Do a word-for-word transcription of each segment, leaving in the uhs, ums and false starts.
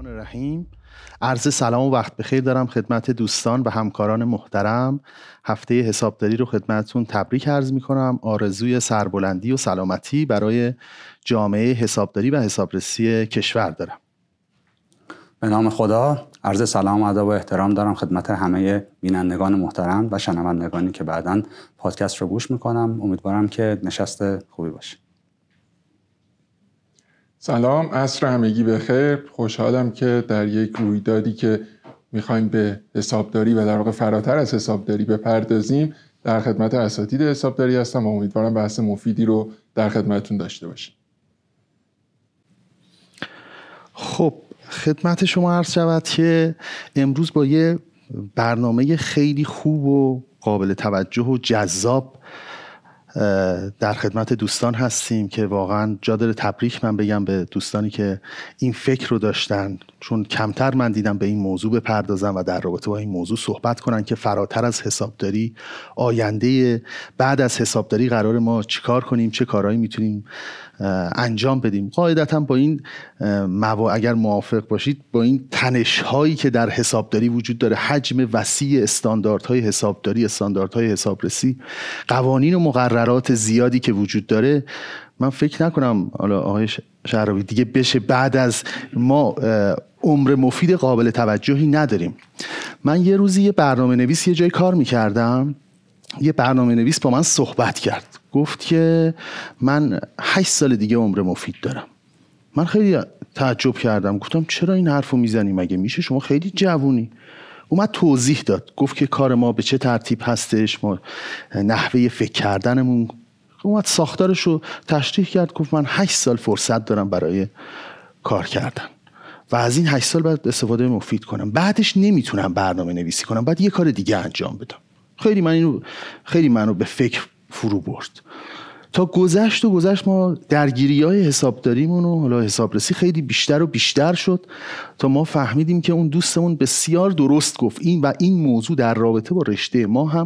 الرحمن الرحیم. عرض سلام و وقت بخیر دارم خدمت دوستان و همکاران محترم. هفته حسابداری رو خدمتتون تبریک عرض می‌کنم. آرزوی سربلندی و سلامتی برای جامعه حسابداری و حسابرسی کشور دارم. به نام خدا. عرض سلام و ادب و احترام دارم خدمت همه بینندگان محترم و شنوندگانی که بعداً پادکست رو گوش می‌کنم. امیدوارم که نشست خوبی باشه. سلام، عصر همگی بخیر. خوشحالم که در یک رویدادی که میخوایم به حسابداری و در واقع فراتر از حسابداری بپردازیم در خدمت اساتید حسابداری هستم و امیدوارم بحث مفیدی رو در خدمتتون داشته باشیم. خب خدمت شما عرض شود که امروز با یه برنامه خیلی خوب و قابل توجه و جذاب در خدمت دوستان هستیم که واقعا جا داره تبریک من بگم به دوستانی که این فکر رو داشتن، چون کمتر من دیدم به این موضوع بپردازن و در رابطه با این موضوع صحبت کنن که فراتر از حسابداری آینده بعد از حسابداری قرار ما چیکار کنیم، چه کارهایی میتونیم انجام بدیم. قاعدتا با این موا اگر موافق باشید با این تنش هایی که در حسابداری وجود داره، حجم وسیع استانداردهای حسابداری، استانداردهای حسابرسی، قوانین و مقررات زیادی که وجود داره، من فکر نکنم حالا آقای شهرابی دیگه بشه بعد از ما عمر مفید قابل توجهی نداریم. من یه روزی یه برنامه نویس یه جای کار میکردم، یه برنامه نویس با من صحبت کرد، گفت که من هشت سال دیگه عمر مفید دارم. من خیلی تعجب کردم، گفتم چرا این حرفو میزنی، مگه میشه، شما خیلی جوونی. اومد توضیح داد، گفت که کار ما به چه ترتیب هستش، ما نحوه فکر کردنمون، اومد ساختارش رو تشریح کرد، گفت من هشت سال فرصت دارم برای کار کردن و از این هشت سال باید استفاده مفید کنم، بعدش نمیتونم برنامه نویسی کنم، بعد یه کار دیگه انجام بدم. خیلی من اینو خیلی منو به فکر فرو برد. تا گذشت و گذشت ما درگیری‌های حسابداریمون و حالا حسابرسی خیلی بیشتر و بیشتر شد تا ما فهمیدیم که اون دوستمون بسیار درست گفت، این و این موضوع در رابطه با رشته ما هم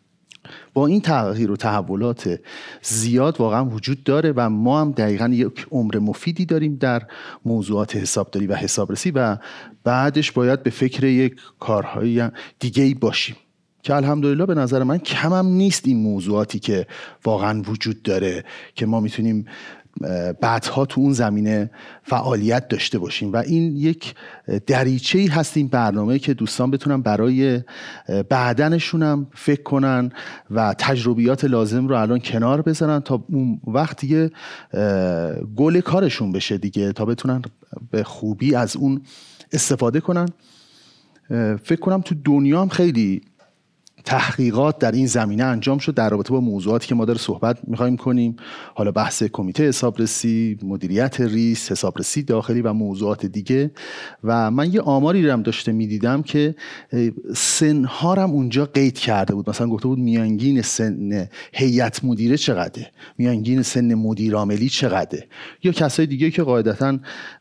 با این تغییر و تحولات زیاد واقعا وجود داره و ما هم دقیقاً یک عمر مفیدی داریم در موضوعات حسابداری و حسابرسی و بعدش باید به فکر یک کارهای دیگه‌ای باشیم که الحمدلله به نظر من کمم نیست این موضوعاتی که واقعا وجود داره که ما میتونیم بعدها تو اون زمینه فعالیت داشته باشیم و این یک دریچه‌ای هست این برنامه که دوستان بتونن برای بعدنشون هم فکر کنن و تجربیات لازم رو الان کنار بذارن تا اون وقت دیگه گل کارشون بشه دیگه، تا بتونن به خوبی از اون استفاده کنن. فکر کنم تو دنیا هم خیلی تحقیقات در این زمینه انجام شد در رابطه با موضوعاتی که ما داره صحبت می‌خوایم کنیم، حالا بحث کمیته حسابرسی، مدیریت ریسک، حسابرسی داخلی و موضوعات دیگه. و من یه آماری رو هم داشته می‌دیدم که سن‌ها هم اونجا قید کرده بود، مثلا گفته بود میانگین سن هیئت مدیره چقدره، میانگین سن مدیر عاملی چقدره، یا کسای دیگه که قاعدتاً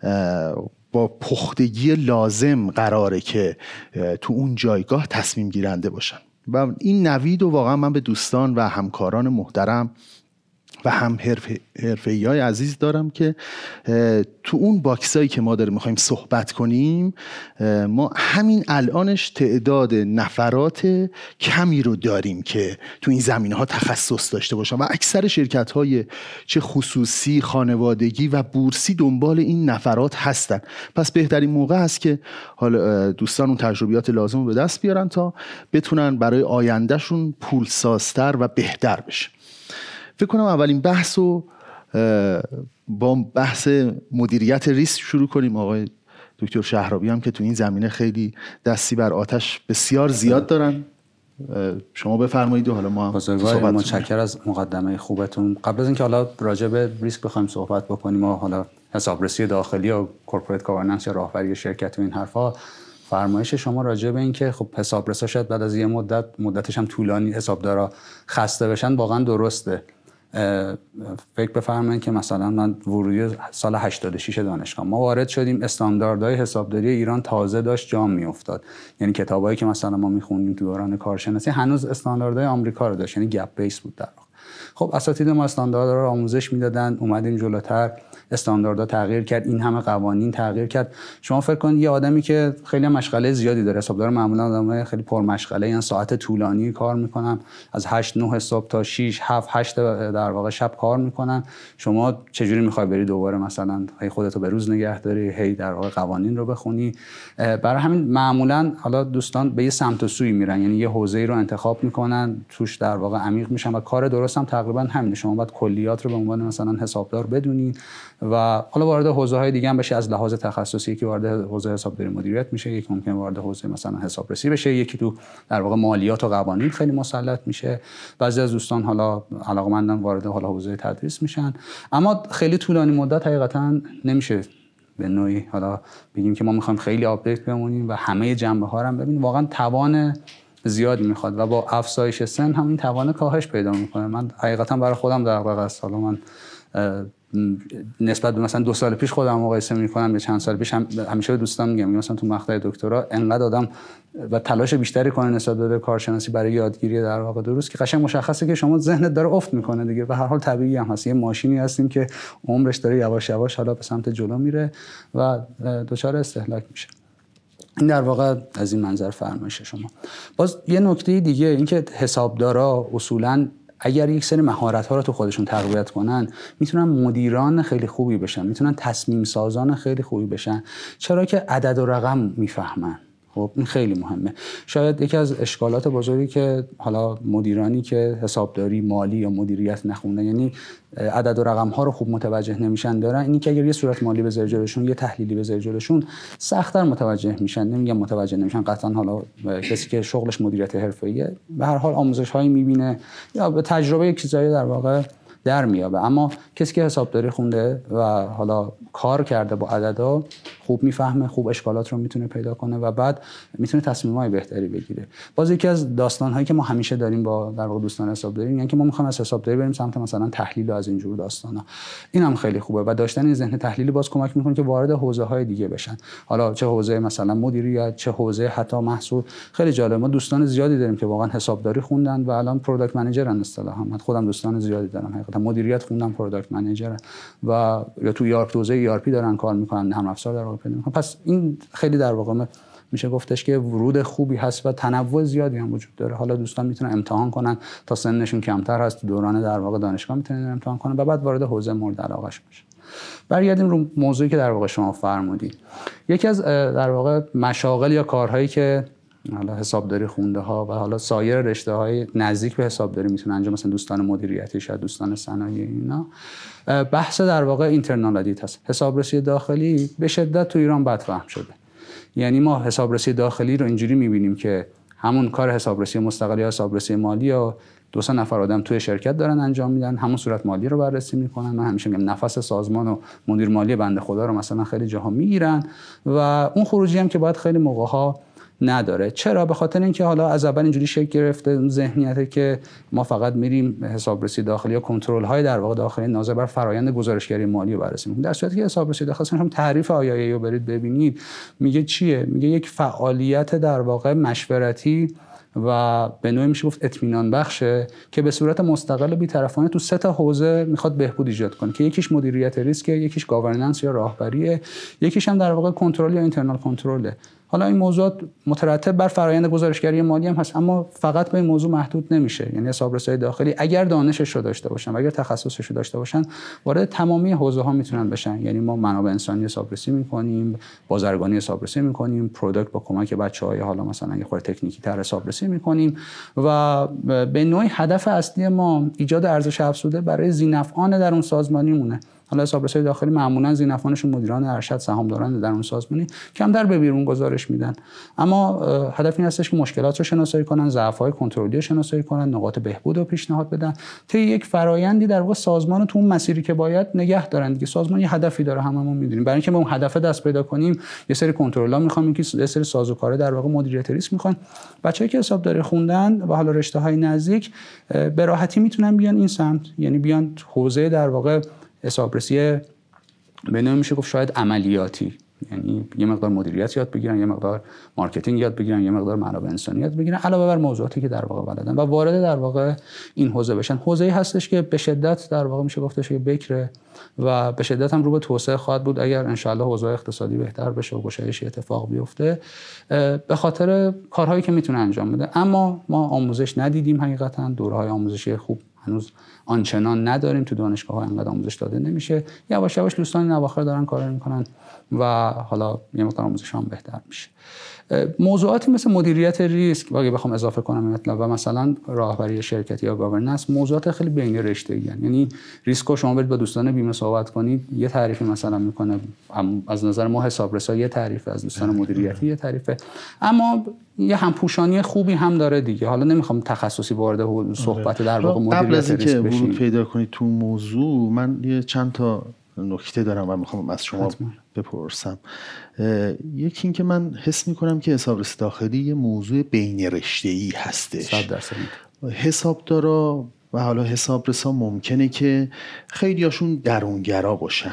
با پختگی لازم قراره که تو اون جایگاه تصمیم گیرنده باشن. و این نوید و واقعا من به دوستان و همکاران محترم و هم حرفه‌ای‌های عزیز دارم که تو اون باکسایی که ما داریم می‌خوایم صحبت کنیم، ما همین الانش تعداد نفرات کمی رو داریم که تو این زمینه‌ها تخصص داشته باشن و اکثر شرکت‌های چه خصوصی، خانوادگی و بورسی دنبال این نفرات هستن. پس بهترین موقع است که حالا دوستان اون تجربیات لازم رو به دست بیارن تا بتونن برای آیندهشون پولسازتر و بهتر بشه. فکر کنم اولین بحث رو با بحث مدیریت ریسک شروع کنیم. آقای دکتر شهرابی هم که تو این زمینه خیلی دستی بر آتش بسیار زیاد دارن، شما بفرمایید و حالا ما هم صحبت. متشکرم از مقدمه خوبتون. قبل از اینکه حالا راجع به ریسک بخوایم صحبت بکنیم و حالا حسابرسی داخلی و کورپوریت گاورننس یا راهبری شرکت و این حرفا، فرمایش شما راجع به این که خب حسابرسا شاید بعد از یه مدت مدتش هم طولانی حسابدارا خسته بشن واقعا درسته. فکر بفرمایید که مثلا من ورودی سال هشتاد و شش دانشگاه ما وارد شدیم، استانداردهای حسابداری ایران تازه داشت جا میافتاد، یعنی کتابایی که مثلا ما میخوندیم تو دوران کارشناسی هنوز استانداردهای آمریکا رو داشت، یعنی گپ بیس بود در واقع. خب اساتید ما استانداردها رو آموزش میدادن، اومدیم جلوتر، استانداردها تغییر کرد، این همه قوانین تغییر کرد. شما فکر کنید یه آدمی که خیلی مشغله زیادی داره، حسابدار معمولا آدمای خیلی پرمشغله، یعنی ساعت طولانی کار میکنن، از هشت نه صبح تا شش هفت هشت در واقع شب کار میکنن. شما چجوری میخوای بری دوباره مثلا هی خودتو به روز نگه داری، هی در واقع قوانین رو بخونی؟ برای همین معمولا حالا دوستان به یه سمت و سوی میرن، یعنی یه حوزه‌ای رو انتخاب میکنن، توش در واقع عمیق میشن و کار درست هم تقریبا همینه. شما باید کلیات رو به عنوان مثلا حسابدار بدونید و حالا وارد حوزه‌های دیگه هم بشه از لحاظ تخصصی، که وارد حوزه حسابداری مدیریت میشه، یک ممکن وارد حوزه مثلا حسابرسی بشه، یکی تو در واقع مالیات و قوانین خیلی مسلط میشه. بعضی از دوستان حالا علاقه‌مندن وارد حالا حوزه تدریس میشن. اما خیلی طولانی مدت حقیقتا نمیشه به نوعی حالا بگیم که ما میخوایم خیلی آپدیت بمونیم و همه جنبه ها رو هم ببینیم. واقعا توان زیاد میخواد و با افزایش سن هم این توان کاهش پیدا میکنه. من حقیقتا برای خودم دغدغه است. حالا من نسبت به مثلا دو سال پیش خودم مقایسه میکنم یا چند سال پیش، هم همیشه به دوستان میگم مثلا تو مقطع دکترا انقدر آدم و تلاش بیشتری کنه نسبت به کارشناسی برای یادگیری در واقع درست که قشنگ مشخصه که شما ذهنت داره افت میکنه دیگه. به هر حال طبیعی هم هست، یه ماشینی هستیم که عمرش داره یواش یواش حالا به سمت جلو میره و دچار استهلاک میشه. این در واقع از این منظر فرمایش شما. باز یه نکته دیگه این که حسابدارا اصولاً اگر یک سری مهارت‌ها رو تو خودشون تقویت کنن میتونن مدیران خیلی خوبی بشن، میتونن تصمیم سازان خیلی خوبی بشن. چرا که عدد و رقم میفهمن. خب این خیلی مهمه. شاید یکی از اشکالات بزرگی که حالا مدیرانی که حسابداری مالی یا مدیریت نخوندن، یعنی عدد و رقم ها رو خوب متوجه نمیشن، دارن اینی که اگر یه صورت مالی بذاری جلوشون، یه تحلیلی بذاری جلوشون، سخت‌تر متوجه میشن. نمیگم متوجه نمیشن قطعا، حالا کسی که شغلش مدیریت حرفه‌ایه به هر حال آموزش‌هایی میبینه یا به تجربه چیزایی در واقع در میابه. اما کسی که حسابداری خونده و حالا کار کرده با عددا خوب میفهمه، خوب اشکالات رو میتونه پیدا کنه و بعد میتونه تصمیم‌های بهتری بگیره. باز یکی از داستان‌هایی که ما همیشه داریم با در واقع دوستان حسابداری، یعنی که ما می‌خوایم از حسابداری بریم سمت مثلا تحلیل و از اینجور داستانا. این هم خیلی خوبه و داشتن این ذهن تحلیلی باز کمک می‌کنه که وارد حوزه‌های دیگه بشن. حالا چه حوزه مثلا مدیریت، چه حوزه حتی محصول. خیلی جالب، ما دوستان زیادی داریم که واقعا حسابداری خوندن و الان پروداکت منیجرن اصطلاحاً. من خودم دوستان زیادی دارم حقیقتا مدیریت خوندن، پروداکت منیجر و یا تو یارپ حوزه ای آر پی دارن کار میکنن، نرم افزار در واقع پیدا میکنن. پس این خیلی در واقع میشه گفتش که ورود خوبی هست و تنوع زیادی هم وجود داره. حالا دوستان میتونن امتحان کنن تا سنشون کمتر هست، دوران در واقع دانشگاه میتونن امتحان کنن و بعد وارد حوزه مورد علاقه‌شون بشن. برگردیم رو موضوعی که در واقع شما فرمودید. یکی از در واقع مشاغل یا کارهایی که حالا حسابداری خونده ها و حالا سایر رشته های نزدیک به حسابداری میتونن انجام، مثلا دوستان مدیریتی، شاید دوستان صنایعی، اینا بحث در واقع اینترنال ادیت هست. حسابرسی داخلی به شدت تو ایران بدفهم شده. یعنی ما حسابرسی داخلی رو اینجوری میبینیم که همون کار حسابرسی مستقل یا حسابرسی مالی یا دو سه نفر آدم توی شرکت دارن انجام میدن، همون صورت مالی رو بررسی میکنن. من همیشه میگم نفس سازمان و مدیر مالی بنده خدا رو مثلا خیلی جاها میگیرن و اون خروجی هم که باید خیلی موقع‌ها نداره. چرا؟ به خاطر اینکه حالا از اول اینجوری شکل گرفته اون ذهنیته که ما فقط میریم حسابرسی داخلی یا کنترل های در واقع داخلی ناظر بر فرآیند گزارشگری مالی رو بررسی می‌کنیم، در صورتی که حسابرسی داخلی هم تعریف آی آی ای رو برید ببینید میگه چیه؟ میگه یک فعالیت در واقع مشورتی و به نوعی میشه گفت اطمینان بخشه که به صورت مستقل و بی‌طرفانه تو سه تا حوزه میخواد بهبود ایجاد کنه که یکیش مدیریت ریسک، یکیش گاورننس یا راهبریه، یکیش هم در واقع کنترل یا اینترنال کنترله. حالا این موضوعات مترتب بر فرآیند گزارشگری مالی هم هست، اما فقط به این موضوع محدود نمیشه. یعنی حسابرسی داخلی اگر دانشش رو داشته باشن و اگر تخصصش رو داشته باشن وارد تمامی حوزه ها میتونن بشن. یعنی ما منابع انسانی حسابرسی میکنیم، بازرگانی حسابرسی میکنیم، پروداکت با کمک بچهای حالا مثلا یه خورده تکنیکی تر حسابرسی میکنیم و به نوعی هدف اصلی ما ایجاد ارزش افزوده برای ذی‌نفعان در اون سازمانی مونه. حالا حسابرسی داخلی معمولا ذی‌نفعانشون مدیران ارشد، سهامداران در اون سازمانی کمتر به بیرون گزارش میدن، اما هدف این هستش که مشکلات رو شناسایی کنن، ضعف‌های کنترلی رو شناسایی کنن، نقاط بهبود رو پیشنهاد بدن، تا یک فرآیندی در واقع سازمان رو تو اون مسیری که باید نگه دارن دیگه. سازمان یه هدفی داره، هممون میدونیم. برای اینکه به اون هدف دست پیدا کنیم یه سری کنترل‌ها میخوام، یه سری سازوکارا در واقع مدیریت ریسک میخوان. بچه‌ای که حسابداری خوندن و حالا رشته‌های نزدیک به راحتی میتونن بیان این سمت، یعنی بیان حوزه در واقع حسابرسی به نوعی میشه گفت شاید عملیاتی، یعنی یه مقدار مدیریت یاد بگیرن، یه مقدار مارکتینگ یاد بگیرن، یه مقدار منابع انسانی یاد بگیرن، علاوه بر موضوعاتی که در واقع بلدن و وارد در واقع این حوزه بشن. حوزه‌ای هستش که به شدت در واقع میشه گفتش که بکره و به شدت هم رو به توسعه خواهد بود اگر ان شاء الله اوضاع اقتصادی بهتر بشه و گشایشی اتفاق بیفته به خاطر کارهایی که میتونه انجام بده. اما ما آموزش ندیدیم، حقیقتا دوره‌های آموزشی خوب هنوز آنچنان نداریم، تو دانشگاه‌ها انقدر آموزش داده نمیشه. یواش یواش دوستان این اواخر دارن کار میکنن و حالا یه مقدار آموزش هم بهتر میشه. موضوعاتی مثل مدیریت ریسک اگه بخوام اضافه کنم مطلب و مثلا راهبری شرکتی یا گاورننس، موضوعات خیلی بین رشته‌ای ان. یعنی ریسکو شما برید با دوستان بیمه صحبت کنید، یه تعریفی مثلا میکنه از نظر ما حسابرسا، یه تعریف از دوستان مدیریتی یه تعریفه، اما یه همپوشانی خوبی هم داره دیگه. حالا نمیخوام تخصصی وارد صحبت در واقع مدیریت قبل از اینکه ریسک ورود پیدا کنید تو موضوع، من یه چند تا نکته دارم و میخوام از شما حتما بپرسم. یکی این که من حس میکنم که حسابرسی داخلی یه موضوع بین رشته‌ای هستش. صد درصد حسابدارا و حالا حسابرسا ممکنه که خیلیاشون درونگرا باشن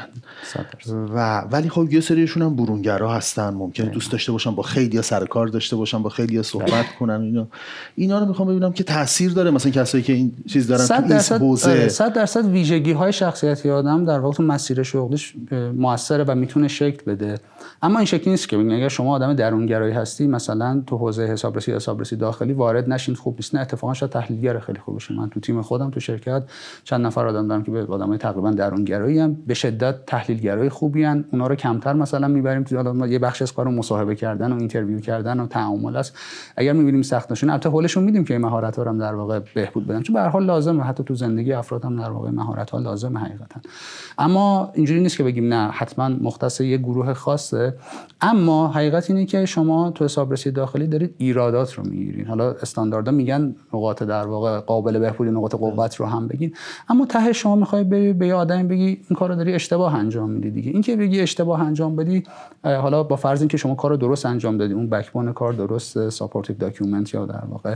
و ولی خب یه سریشون هم برونگرا هستن، ممکنه دوست داشته باشن با خیلیا سر کار داشته باشن، با خیلیا صحبت کنن. اینا اینا رو میخوام ببینم که تاثیر داره مثلا کسایی که این چیز دارن تو این حوزه. صد درصد ویژگی های شخصیتی آدم در واقع مسیر شغلیش موثره و میتونه شکل بده. اما این شکلی نیست که ببینید اگر شما آدم درونگرایی هستی مثلا تو حوزه حسابرسی حسابرسی داخلی وارد نشین خوب نیست. نه، اتفاقا شاید تحلیلگر خیلی خوب باشه. من تو تیم خودم تو شرکت چند نفر آدم دارم که به آدمای تقریبا درونگرایی ام، به شدت تحلیلگرای خوبی ان. اونا رو کمتر مثلا میبریم تو حالا یه بخش از کارو مصاحبه کردن و اینترویو کردن و تعامل است. اگر میبینیم سخت نشون البته هولشون میدیم که این مهارت‌ها رو هم در واقع بهبود بدن، چون به هر حال لازمه، حتی تو زندگی افراد هم در واقع مهارت‌ها لازمه حقیقتا. اما اینجوری نیست که بگیم نه حتما مختص یه گروه خاصه. اما حقیقت اینه که شما تو حسابرسی داخلی دارید ایرادات رو میگیرین. حالا استانداردها میگن نقاط در واقع قابل بهبودی، نقاط قوت رو هم بگین، اما ته شما میخوای بری به یه آدمی بگی این کارو داری اشتباه انجام میدی دیگه. این که بگی اشتباه انجام بدی، حالا با فرض اینکه شما کارو درست انجام دادی، اون بکبون کار درست، ساپورتیو داکیومنت یا در واقع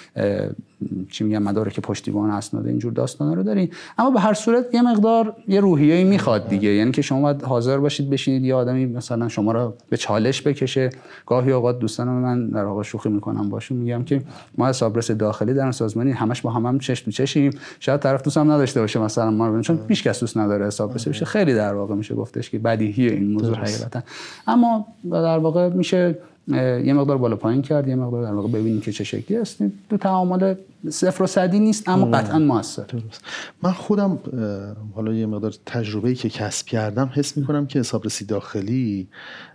چی میگم مدارک پشتیبان اسناد اینجور داستانا رو داری، اما به هر صورت یه مقدار یه روحیه‌ای میخواد دیگه. یعنی که شما باید حاضر باشید بشینید یه آدمی مثلا شما رو به چالش بکشه. گاهی اوقات دوستان من در واقع شوخی میکنم باشون، میگم که ما حسابرس داخلی در سازمانی همش با هم هم چشم تو چشیم، شاید طرف دوست هم نداشته باشه مثلا ما رو، چون هیچ کس دوست نداره حسابرسی بشه. خیلی در واقع میشه گفتش که بدیهیه این موضوع حقیقتا، اما در واقع میشه یه مقدار بالا پایین کرد، یه مقدار در واقع ببینیم که چه شکلی هست. تو تعامل صفر و صدی نیست اما قطعا موثر. من خودم حالا یه مقدار تجربه‌ای که کسب کردم حس می‌کنم که حسابرسی داخلی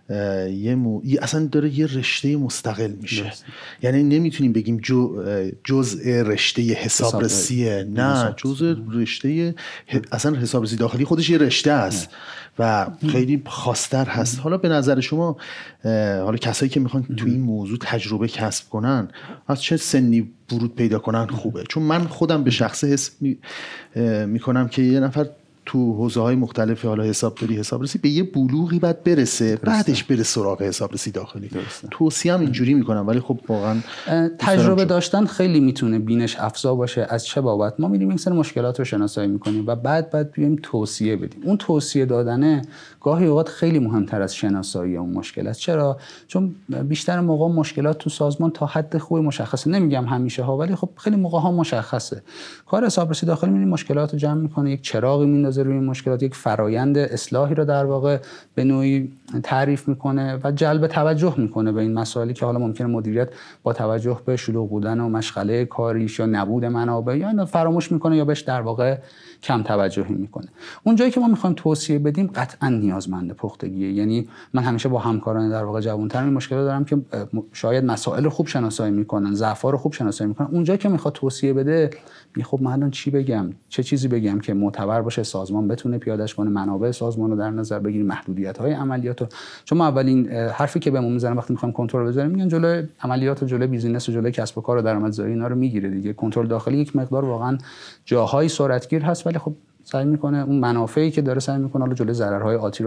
یه مو... اصلا داره یه رشته مستقل میشه. درست. یعنی نمیتونیم بگیم جو... جزء رشته حسابرسیه، نه، جزء رشته اصلا حسابرسی داخلی خودش یه رشته است و خیلی خاص‌تر هست. حالا به نظر شما حالا کسایی که میخوان تو این موضوع تجربه کسب کنن از چه سنی ورود پیدا کنن خوبه؟ چون من خودم به شخصه حس می... میکنم که یه نفر تو حوزه‌های مختلف حالا حسابداری حسابرسی به یه بلوغی بعد برسه، درسته. بعدش بره سراغ حسابرسی داخلی. توصیه هم اینجوری میکنم، ولی خب واقعا تجربه داشتن خیلی میتونه بینش افزا باشه. از چه بابت؟ ما میریم این سر مشکلات رو شناسایی میکنیم و بعد بعد بیایم توصیه بدیم. اون توصیه دادنه گاهی اوقات خیلی مهمتر از شناسایی اون مشکل است. چرا؟ چون بیشتر موقع مشکلات تو سازمان تا حد خوبی مشخصه، نمیگم همیشه ها، ولی خب خیلی موقع ها مشخصه. کار حسابرسی داخلی میریم مشکلات رو جمع میکنه، یک چراغی میندازه روی مشکلات، یک فرایند اصلاحی رو در واقع به نوعی تعریف میکنه و جلب توجه میکنه به این مسائلی که حالا ممکنه مدیریت با توجه به شلوغ بودن و مشغله کاریش یا نبود منابع یا اینا فراموش میکنه یا بهش در واقع کم توجهی میکنه. اون جایی که ما میخوایم توصیه بدیم قطعا نیازمند پختگیه. یعنی من همیشه با همکاران در واقع جوان‌تر این مشکل دارم که شاید مسائل خوب شناسایی میکنن، ضعف‌ها رو خوب شناسایی میکنن. اون جایی که میخواد توصیه بده، می خب من الان چی بگم، چه چیزی بگم که معتبر باشه، سازمان بتونه پیادهش کنه، منابع سازمان رو در نظر بگیریم، محدودیت‌های عملیات رو. چون ما اولین حرفی که بهمون میزنن وقتی میخوایم کنترل بذاریم میگن جلوی عملیات و جلوی بیزینس و جلوی کسب و کار و درآمدزایی اینا رو میگیره دیگه. کنترل داخلی یک مقدار واقعا جاهای سرعتگیر هست، ولی خب سعی میکنه اون منافعی که داره سعی میکنه حالا جلوی ضررهای آتی رو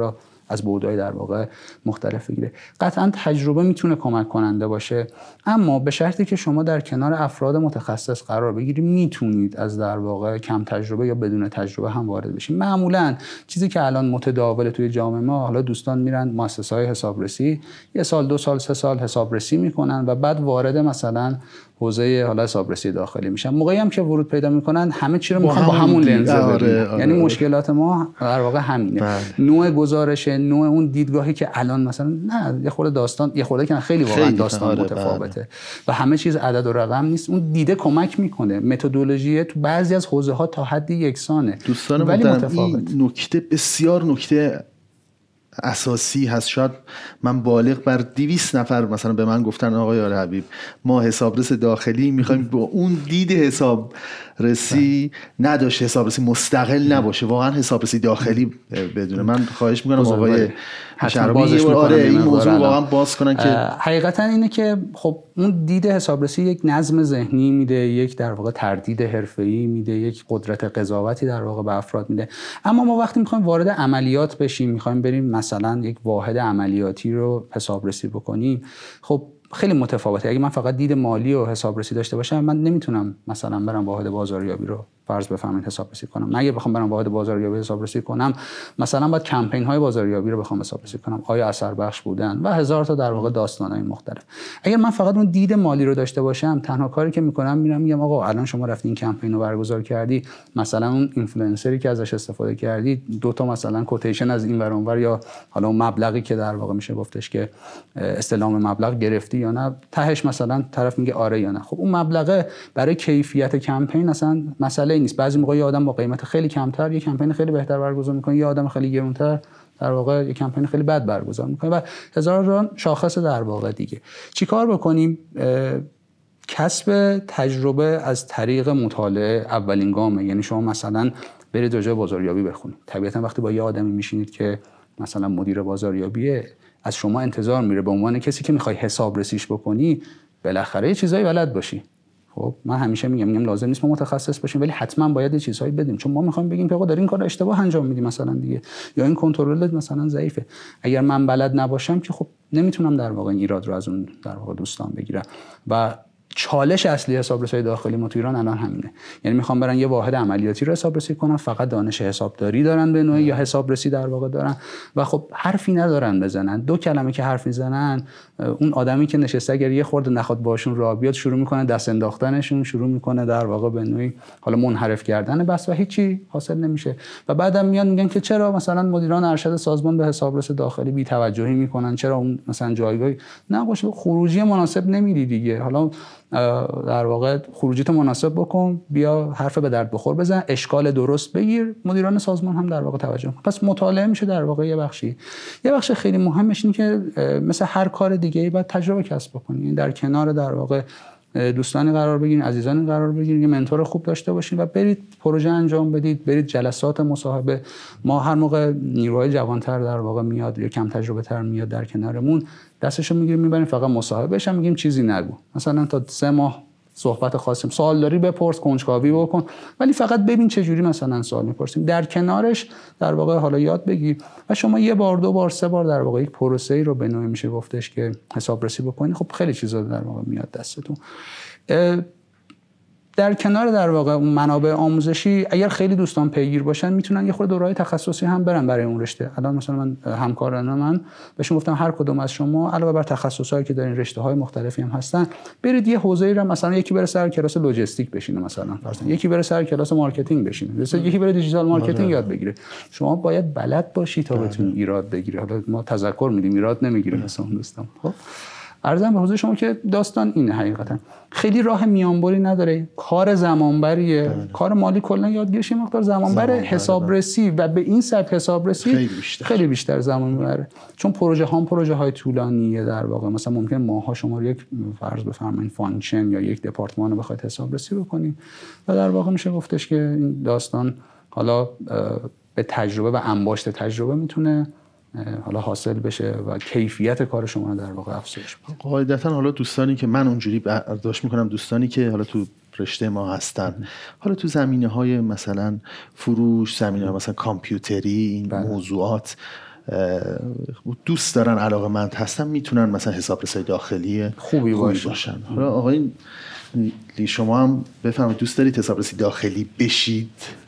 از بعدهای در واقع مختلف بگیره. قطعا تجربه میتونه کمک کننده باشه، اما به شرطی که شما در کنار افراد متخصص قرار بگیرید میتونید از در واقع کم تجربه یا بدون تجربه هم وارد بشید. معمولا چیزی که الان متداوله توی جامعه ما، حالا دوستان میرن مؤسسه‌های حسابرسی یه سال دو سال سه سال حسابرسی میکنن و بعد وارد مثلا حوزه حالا حسابرسی داخلی میشن. موقعی هم که ورود پیدا میکنن همه چی رو میخوان با همون لنز ببینن. یعنی مشکلات ما در واقع همینه. بله. نوع گزارش، نوع اون دیدگاهی که الان مثلا نه یه خورده داستان یه خورده که خیلی واقعا خیلی داستان آره متفاوته. بله. و همه چیز عدد و رقم نیست. اون دیده کمک میکنه. متدولوژی تو بعضی از حوزه ها تا حدی یکسانه. دوستان ولی متفاوت. این نکته بسیار نکته اساسی هست. شاید من بالغ بر دویست نفر مثلا به من گفتن آقای آل حبیب ما حسابرس داخلی میخوایم با اون دید حسابرسی نداشته، حسابرسی مستقل نباشه، واقعا حسابرسی داخلی بدونه. من خواهش میکنم آقای شرمی آره این موضوع واقعا باز کنن که حقیقتا اینه که خب اون دید حسابرسی یک نظم ذهنی میده، یک در واقع تردید حرفه‌ای میده، یک قدرت قضاوتی در واقع به افراد میده. اما ما وقتی میخوایم وارد عملیات بشیم، میخوایم بریم مثلا یک واحد عملیاتی رو حسابرسی بکنیم، خب خیلی متفاوته. اگه من فقط دید مالی و حسابرسی داشته باشم، من نمیتونم مثلا برم واحد بازاریابی رو فرض بفهمید حسابرسی کنم. من اگه بخوام برم واحد بازاریابی حسابرسی کنم، مثلا باید کمپین های بازاریابی رو بخوام حسابرسی کنم، آیا اثر بخش بودن و هزار تا در واقع داستانای مختلف. اگر من فقط اون دید مالی رو داشته باشم، تنها کاری که میکنم میرم میگم آقا الان شما رفتین کمپین رو برگزار کردی، مثلا اون اینفلوئنسری که ازش استفاده کردی دو تا مثلا کوتیشن از این ور اون ور یا حالا اون مبلغی که در واقع میشه گفتش که استلام مبلغ گرفتی یا نه، تهش مثلا طرف میگه آره یا نه. خب اون مبلغ برای کیفیت کمپین اصلا مسئله نیست. بعضی موقع یه آدم با قیمت خیلی کمتر یه کمپین خیلی بهتر برگزار میکنه، یه آدم خیلی گرونتر در واقع یه کمپین خیلی بد برگزار میکنه و هزار شاخص در واقع دیگه. چیکار بکنیم؟ کسب تجربه از طریق مطالعه اولین گامه. یعنی شما مثلا برید راجع به بازاریابی بخونید. طبیعتا وقتی با یه آدمی میشینید که مثلا مدیر بازاریابیه، از شما انتظار میره به عنوان کسی که میخوای حسابرسیش بکنی بالاخره یه چیزایی بلد باشی. خب من همیشه میگم میگم لازم نیست ما متخصص باشیم، ولی حتما باید یه چیزهایی بدیم، چون ما میخوایم بگیم که آقا دارین این کارو اشتباه انجام میدی مثلا دیگه، یا این کنترلت مثلا ضعیفه. اگر من بلد نباشم که خب نمیتونم در واقع این ایراد رو از اون در واقع دوستان بگیرم. و چالش اصلی حسابرسی داخلی ما تو ایران الان همینه. یعنی میخوام برن یه واحد عملیاتی رو حسابرسی کنن، فقط دانش حسابداری دارن به نوعی یا حسابرسی در واقع دارن و خب حرفی ندارن بزنن. دو کلمه که حرف میزنن، اون آدمی که نشسته اگر یه خورده نخواد باشون راه بیاد، شروع میکنه دست انداختنشون، شروع میکنه در واقع به نوعی حالا منحرف کردن بس و هیچی حاصل نمیشه. و بعدم میان میگن که چرا مثلا مدیران ارشد سازمان به حسابرس داخلی بی توجهی میکنن، چرا اون مثلا جایگاهی نباشه، خروجی مناسب نمیدی دیگه. حالا در واقع خروجیت مناسب بکن، بیا حرف به درد بخور بزن، اشکال درست بگیر، مدیران سازمان هم در واقع توجه کنن. پس مطالعه میشه در واقع یه بخشی. یه بخش خیلی مهمش اینه که مثل هر کار دیگه‌ای باید تجربه کسب بکنید. در کنار در واقع دوستانی قرار بگیرین، عزیزانی قرار بگیرین، یه منتور خوب داشته باشین و برید پروژه انجام بدید، برید جلسات مصاحبه. ما هر موقع نیروهای جوانتر در واقع میاد یا کم تجربه تر میاد در کنارمون، دستشو میگیریم میبریم فقط مصاحبه بشم، میگیم چیزی نگو، مثلا تا سه ماه صحبت خاصیم، سوال داری بپرس، کنجکاوی بکن، ولی فقط ببین چه جوری مثلا سوال میپرسیم. در کنارش در واقع حالا یاد بگیر و شما یه بار دو بار سه بار در واقع یک پروسه‌ای رو به نوعی میشه گفتش که حسابرسی بکنی، خب خیلی چیزا در واقع میاد دستتون. در کنار در واقع اون منابع آموزشی، اگر خیلی دوستان پیگیر باشن میتونن یه خورده دوره‌های تخصصی هم برن برای اون رشته. الان مثلا من همکاران من بهشون گفتم هر کدوم از شما علاوه بر تخصصایی که دارین رشته‌های مختلفی هم هستن، برید یه حوزه‌ای رو مثلا یکی بره سر کلاس لوجستیک بشینه، مثلا فرضاً یکی بره سر کلاس مارکتینگ بشینه، مثلا یکی بره دیجیتال مارکتینگ یاد بگیره. شما باید بلد باشی تا بتونی ایراد بگیری. حالا ما تذکر میدیم ایراد نمیگیره مثلا دوستان. خب عرضم به حضور شما که داستان اینه، حقیقتا خیلی راه میانبری نداره، کار زمانبریه. بله. کار مالی کلا یادگیریش مقدار زمانبر، حسابرسی و به این سبک حسابرسی خیلی بیشتر, خیلی بیشتر زمان میبره، چون پروژه ها هم پروژه های طولانیه در واقع. مثلا ممکن ماها شما یک فرض بفرمایید فانکشن یا یک دپارتمان رو بخواید حسابرسی بکنید و در واقع میشه گفتش که این داستان حالا به تجربه و انباشت تجربه میتونه حالا حاصل بشه و کیفیت کار شما در واقع افزایش بده. قاعدتا حالا دوستانی که من اونجوری برداشت میکنم، دوستانی که حالا تو رشته ما هستن، حالا تو زمینه های مثلا فروش، زمینه های مثلا کامپیوتری، این بله. موضوعات دوست دارن، علاقه‌مند هستن، میتونن مثلا حسابرسای داخلی خوبی باشن. باشن. حالا آقای شما هم بفهمید دوست دارید حسابرسی داخلی بشید؟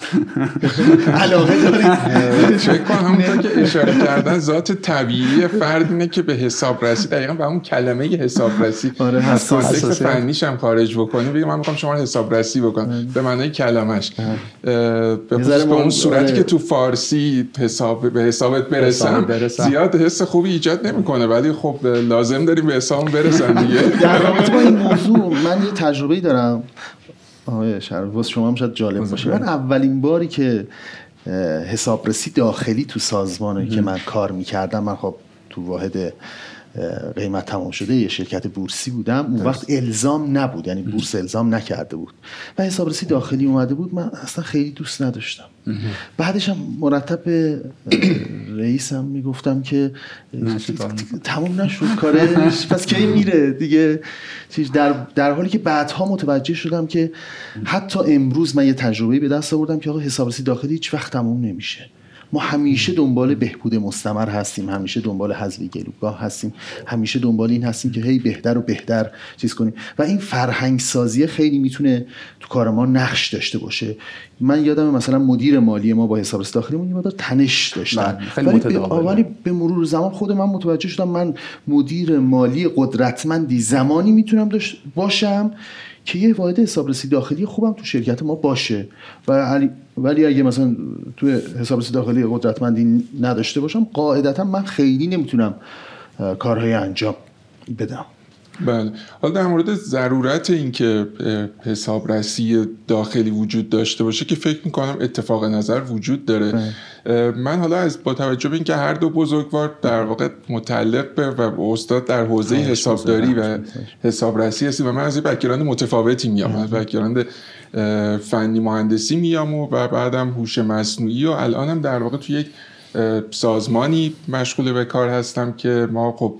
علاقه دارید؟ فکر کنم همونطور که اشاره کردن ذات طبیعی فرد اینه که به حسابرسی دقیقاً به اون کلمه حسابرسی از کانتکست فنیش هم خارج بکنی، بگم من میخوام شما رو حسابرسی بکنم به معنای کلمش، به اون صورتی که تو فارسی حساب به حسابت برسم زیاد حس خوبی ایجاد نمیکنه، ولی خب لازم داریم به حسابم برسن دیگه. در رابطه با این موضوع من یه تجربه‌ای دارم آقای شریف، واسه شما هم شاید جالب باشه. من اولین باری که حسابرسی داخلی تو سازمانی که من کار میکردم، من خب تو واحد قیمت تمام شده یه شرکت بورسی بودم، اون وقت الزام نبود، یعنی بورس الزام نکرده بود و حسابرسی داخلی اومده بود. من اصلا خیلی دوست نداشتم. بعدش هم مرتب رئیسم میگفتم که تمام نشد کارش، پس کی میره دیگه. در در حالی که بعدها متوجه شدم که حتی امروز من یه تجربه‌ای به دست آوردم که آقا حسابرسی داخلی هیچ وقت تموم نمیشه. ما همیشه دنبال بهبود مستمر هستیم، همیشه دنبال حذف گلوگاه هستیم، همیشه دنبال این هستیم که هی بهتر و بهتر چیز کنیم و این فرهنگ سازی خیلی میتونه تو کار ما نقش داشته باشه. من یادم مثلا مدیر مالی ما با حسابرسی داخلیمون یه مقدار تنش داشتن، ولی به ولی به مرور زمان خود من متوجه شدم من مدیر مالی قدرتمندی زمانی میتونم داشت باشم که یه واحد حسابرسی داخلی خوبم تو شرکت ما باشه و ولی اگه مثلا تو حسابرسی داخلی قدرتمندی نداشته باشم قاعدتا من خیلی نمیتونم کارهای انجام بدم. بله. حالا در مورد ضرورت این که حسابرسی داخلی وجود داشته باشه که فکر میکنم اتفاق نظر وجود داره. بله. من حالا از با توجه به اینکه هر دو بزرگوار در واقع متعلق به و استاد در حوزه حسابداری و حسابرسی هستیم و من از بک‌گراند متفاوتی میام، از بک‌گراند فنی مهندسی میام و بعدم هوش مصنوعی و الانم در واقع توی یک سازمانی مشغول به کار هستم که ما خب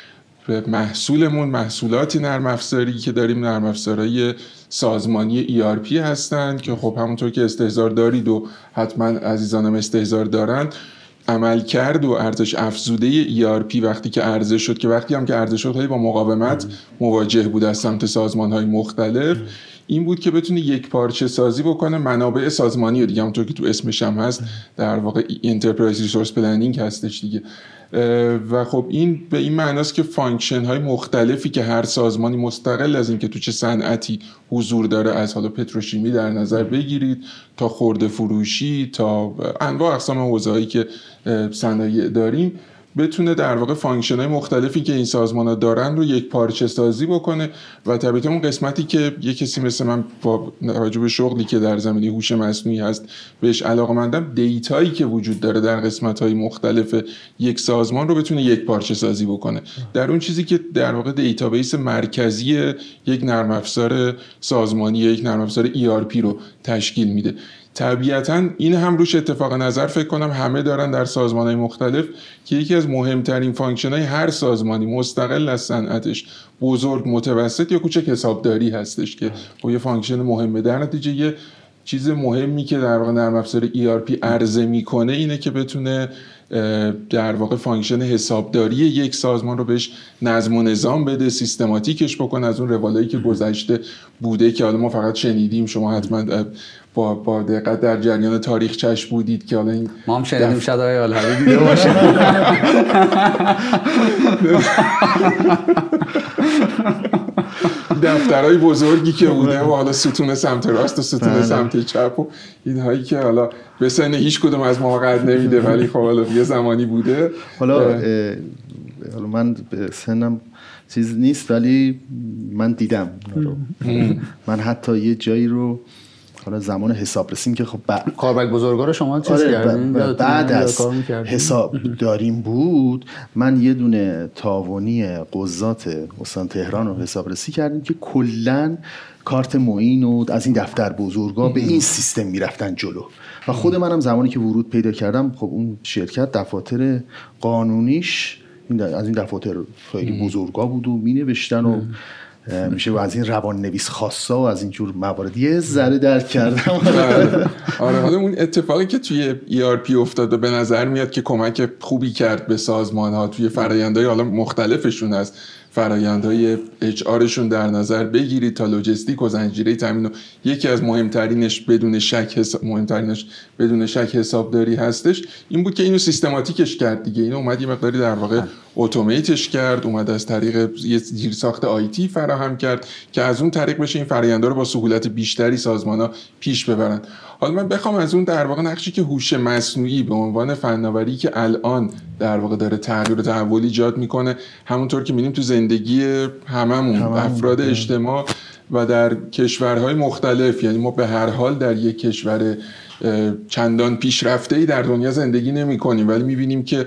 محصولمون محصولات نرم افزاری که داریم نرم افزارهای سازمانی ای آر پی هستن که خب همونطور که استحضار دارید و حتما عزیزانم استحضار دارن، عمل کرد و ارزش افزوده ای آر پی وقتی که عرضه شد که وقتی هم که عرضه شد خیلی با مقاومت مواجه بود از سمت سازمان‌های مختلف، این بود که بتونه یک پارچه سازی بکنه منابع سازمانی و دیگه همونطور که تو اسمش هم هست در واقع انترپرایز ریسورس پلنینگ هستش دیگه. و خب این به این معناست که فانکشن های مختلفی که هر سازمانی مستقل از این که تو چه صنعتی حضور داره، از حالا پتروشیمی در نظر بگیرید تا خرده فروشی تا انواع اقسام حوزه‌هایی که صنایع داریم، بتونه در واقع فانکشن های مختلفی که این سازمان ها دارن رو یک پارچه سازی بکنه و طبیعتا اون قسمتی که یک کسی مثل من با توجه به شغلی که در زمینه هوش مصنوعی هست بهش علاقه‌مندم، دیتایی که وجود داره در قسمت های مختلف یک سازمان رو بتونه یک پارچه سازی بکنه در اون چیزی که در واقع دیتابیس مرکزی یک نرم افزار سازمانی یا یک نرم افزار ای آر پی رو تشکیل میده. طبیعتاً این هم روش اتفاق نظر فکر کنم همه دارن در سازمان‌های مختلف که یکی از مهمترین فانکشن‌های هر سازمانی مستقل از صنعتش، بزرگ، متوسط یا کوچک، حسابداری هستش که خب یه فانکشن مهمه. در نتیجه یه چیز مهمی که در واقع نرم افزار ای آر پی عرضه میکنه اینه که بتونه در واقع فانکشن حسابداری یک سازمان رو بهش نظم و نظام بده، سیستماتیکش بکنه از اون روالایی که گذشته بوده که حالا ما فقط شنیدیم، شما حتما با با دقت در جریان تاریخچش بودید که حالا این ما هم شنیدیم شاید آقای الهوی دیده باشه. دفترهای بزرگی که بوده و حالا ستون سمت راست و ستون سمت چپ و اینهایی که حالا به سن هیچ کدوم از ما قد نمیده ولی خب حالا یه زمانی بوده. حالا حالا من به سنم چیز نیست ولی من دیدم من حتی یه جایی رو حالا زمان حسابرسیم که خب ب... کاربک بزرگا رو شما چیز آره کردین؟ ب... بعد از حساب داریم بود من یه دونه تعاونی قضات استان تهران رو حسابرسی کردیم که کلن کارت معین و از این دفتر بزرگا به این سیستم میرفتن جلو و خود منم زمانی که ورود پیدا کردم خب اون شرکت دفاتر قانونیش از این دفاتر خیلی بزرگا بود و می نوشتن و میشه از این روان نویس خاصا و از اینجور موارد یه ذره درک کردم. آره حالا اون اتفاقی که توی ای آر پی افتاد و به نظر میاد که کمک خوبی کرد به سازمان ها توی فرآیندهای حالا مختلفشون هست، فرآیندهای اچ آرشون در نظر بگیرید تا لوجستیک و زنجیره تامین و یکی از مهمترینش بدون شک حساب مهمترینش بدون شک حسابداری هستش، این بود که اینو سیستماتیکش کرد دیگه. اینو اومد یه مقداری در واقع اتوماتیش کرد، اومد از طریق یه زیرساخت آیتی فراهم کرد که از اون طریق بشه این فرآیندها رو با سهولت بیشتری سازمان‌ها پیش ببرن. حالا من بخوام از اون در واقع نقشی که هوش مصنوعی به عنوان فناوری که الان در واقع داره تغییر و تحول ایجاد میکنه، همونطور که می‌بینیم تو زندگی هممون همه افراد هم. اجتماع و در کشورهای مختلف، یعنی ما به هر حال در یک کشور چندان پیشرفته‌ای در دنیا زندگی نمی‌کنیم، ولی می‌بینیم که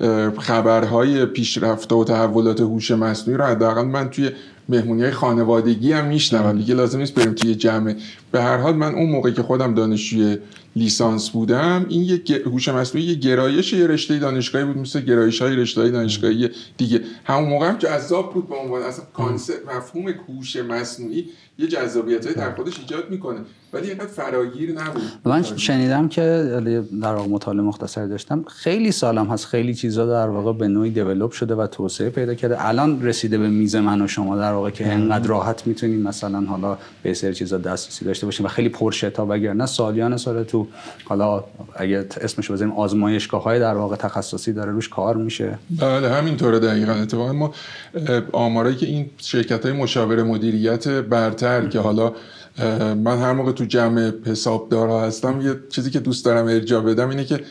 خبرهای پیشرفته و تحولات هوش مصنوعی رو حداقل من توی مهمونی‌های خانوادگی هم میشنوم دیگه. لازم نیست بریم توی جمع. به هر حال من اون موقعی که خودم دانشجوی لیسانس بودم، این یک هوش مصنوعی یه گرایش یه رشته دانشگاهی بود مثل گرایش‌های رشته‌های دانشگاهی دیگه. همون موقع هم جذاب بود به عنوان اصلا کانسپت مفهوم هوش مصنوعی یه جذابیتایی در خودش ایجاد میکنه، ولی اینقدر فراگیر نبود. من شنیدم که در واقع مطالعه مختصری داشتم، خیلی سالم هست خیلی چیزا در واقع به نوعی دیولپ شده و توسعه پیدا کرده، الان رسیده به میز من و شما در واقع که انقدر راحت میتونیم مثلا حالا به سری چیزا دسترسی داشته باشیم و خیلی پرشتاب، وگرنه سالیان سال تو حالا اگه اسمش بذاریم آزمایشگاه‌های در واقع تخصصی داره روش کار میشه. بله همینطوره دقیقاً. اتفاقا ما آمارایی که این شرکت‌های مشاور مدیریت برتر که حالا من هر موقع تو جمع حسابدارها هستم، یه چیزی که دوست دارم ارجاع بدم اینه که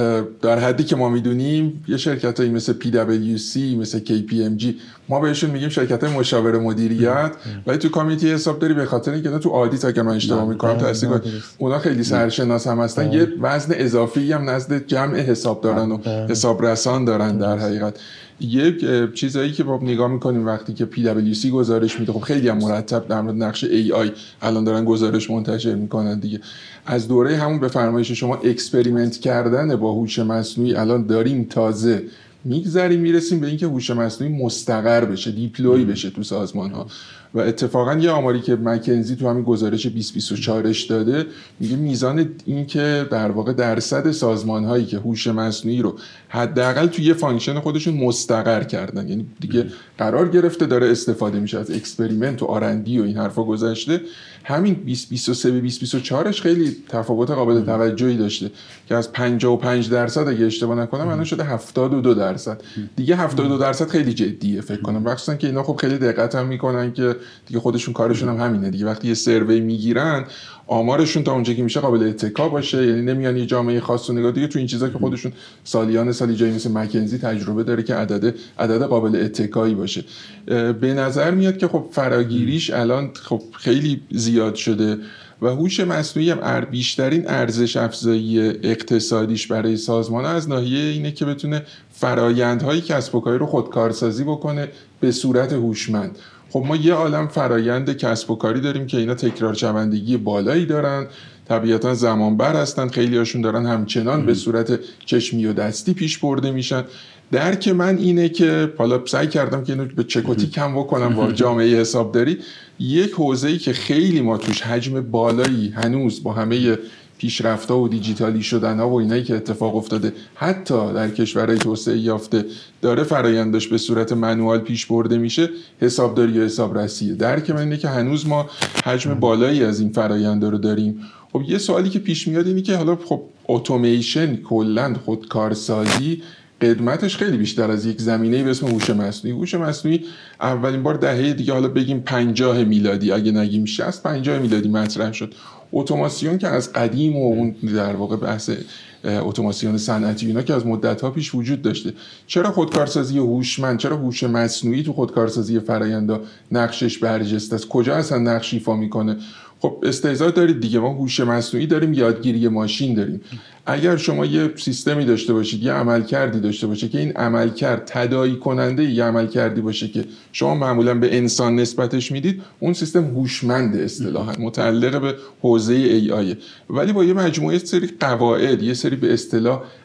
در حدی که ما میدونیم یه شرکتایی مثل پی دبلیو سی، مثل کی پی ام جی، ما بهشون میگیم شرکت‌های مشاور مدیریت، ولی تو کامیتی حسابداری به خاطر اینکه تو آدیت اگر من اشتباه میکنم تاثیر اونا خیلی سرشناس هم هستن، یه وزن اضافی هم نزد جمع حسابداران و حسابرسان دارن. در حقیقت یک چیزایی که با نگاه میکنیم وقتی که پی دبلیو سی گزارش میده، خب خیلی هم مرتب در مورد نقش ای آی الان دارن گزارش منتشر میکنن دیگه. از دوره همون به فرمایش شما اکسپریمنت کردن با هوش مصنوعی الان داریم تازه میگذریم میرسیم به اینکه هوش مصنوعی مستقر بشه، دیپلوی بشه تو سازمان ها. و اتفاقا یه آماری که مکنزی تو همین گزارش بیست بیست و چهارش داده میگه میزان این که در واقع درصد سازمان هایی که هوش مصنوعی رو حداقل توی یه فانکشن خودشون مستقر کردن، یعنی دیگه قرار گرفته داره استفاده میشه، از اکسپریمنت و آرندی و این حرفا گذشته، همین بیست بیست و سه به بیست بیست و چهارش خیلی تفاوت قابل توجهی داشته که از پنجاه و پنج درصد اگه اشتباه نکنم الان شده هفتاد و دو درصد. دیگه هفتاد و دو درصد خیلی جدیه فکر کنم، مخصوصا که اینا خب خیلی دقت هم میکنن که دیگه خودشون کارشون هم همینه دیگه. وقتی یه سروی میگیرن آمارشون تا اونجا که میشه قابل اتکا باشه، یعنی نمیان یه جامعه خاص رو نگاه دیگه تو این چیزا که خودشون سالیان سالی جایی مثل مکنزی تجربه داره که عدد عدد قابل اتکایی باشه. به نظر میاد که خب فراگیریش الان خب خیلی زیاد شده و هوش مصنوعی هم بیشترین ارزش افزایی اقتصادیش برای سازمان از ناحیه اینه که بتونه فرایندهای کسب و کاری رو خودکارسازی بکنه به صورت هوشمند. خب ما یه عالم فرایند کسب و کاری داریم که اینا تکرار شوندگی بالایی دارن، طبیعتا زمان بر هستن، خیلی هاشون دارن همچنان به صورت چشمی و دستی پیش برده میشن. درک من اینه که حالا سعی کردم که اینو به چکوتی کم بکنم با جامعه حسابداری، یک حوزه‌ای که خیلی ما توش حجم بالایی هنوز با همه پیشرفت‌ها و دیجیتالی شدن‌ها و اینایی که اتفاق افتاده حتی در کشورهای توسعه یافته داره فرآیندش به صورت منوال پیش برده میشه، حسابداری و حسابرسیه. درک من اینه که هنوز ما حجم بالایی از این فرآیند رو داریم. خب یه سوالی که پیش میاد اینه که حالا خب اتوماسیون کلاً خودکارسازی قدمتش خیلی بیشتر از یک زمینه‌ای به اسم هوش مصنوعی. هوش مصنوعی اولین بار دهه دیگه حالا بگیم پنجاه میلادی اگه نگیم شصت پنجاه میلادی مطرح شد. اتوماسیون که از قدیم و اون در واقع بحث اتوماسیون صنعتی اینا که از مدت‌ها پیش وجود داشته. چرا خودکارسازی هوشمند، چرا هوش مصنوعی تو خودکارسازی فرآیندها نقشش برجسته است؟ کجا اصلا نقش ایفا میکنه؟ خب استعداد دارید دیگه، ما هوش مصنوعی داریم، یادگیری ماشین داریم. اگر شما یه سیستمی داشته باشید، یه عملکردی داشته باشه که این عملکرد تداعی کننده یه عملکردی باشه که شما معمولا به انسان نسبتش میدید، اون سیستم هوشمند اصطلاحاً متعلق به حوزه ای آی، ولی با یه مجموعه سری قواعد، یه سری به اصطلاح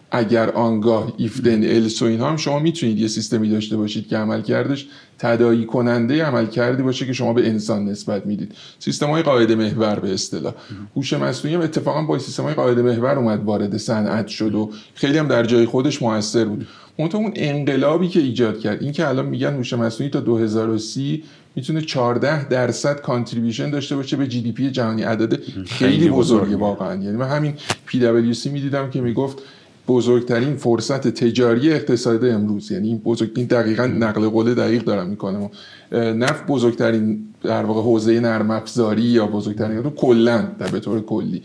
اگر آنگاه ایف دن الس و اینها هم شما میتونید یه سیستمی داشته باشید که عمل کردش تداعی کننده عمل کردی باشه که شما به انسان نسبت میدید. سیستم‌های قاعده محور به اصطلاح. هوش مصنوعی هم اتفاقا با سیستم‌های قاعده محور اومد وارد صنعت شد و خیلی هم در جای خودش موثر بود. منتها اون انقلابی که ایجاد کرد، این که الان میگن هوش مصنوعی تا دو هزار و سی میتونه چهارده درصد کانتریبیوشن داشته باشه به جی دی پی جهانی، عدد خیلی بزرگه واقعا. یعنی من همین پی دبلیو سی میدیدم که میگفت بزرگترین فرصت تجاری اقتصاد امروز، یعنی این بزرگترین دقیقاً نقل قول دقیق دارم میکنم، نفت بزرگترین در واقع حوزه نرم افزاری یا بزرگترین تو کلا در به طور کلی.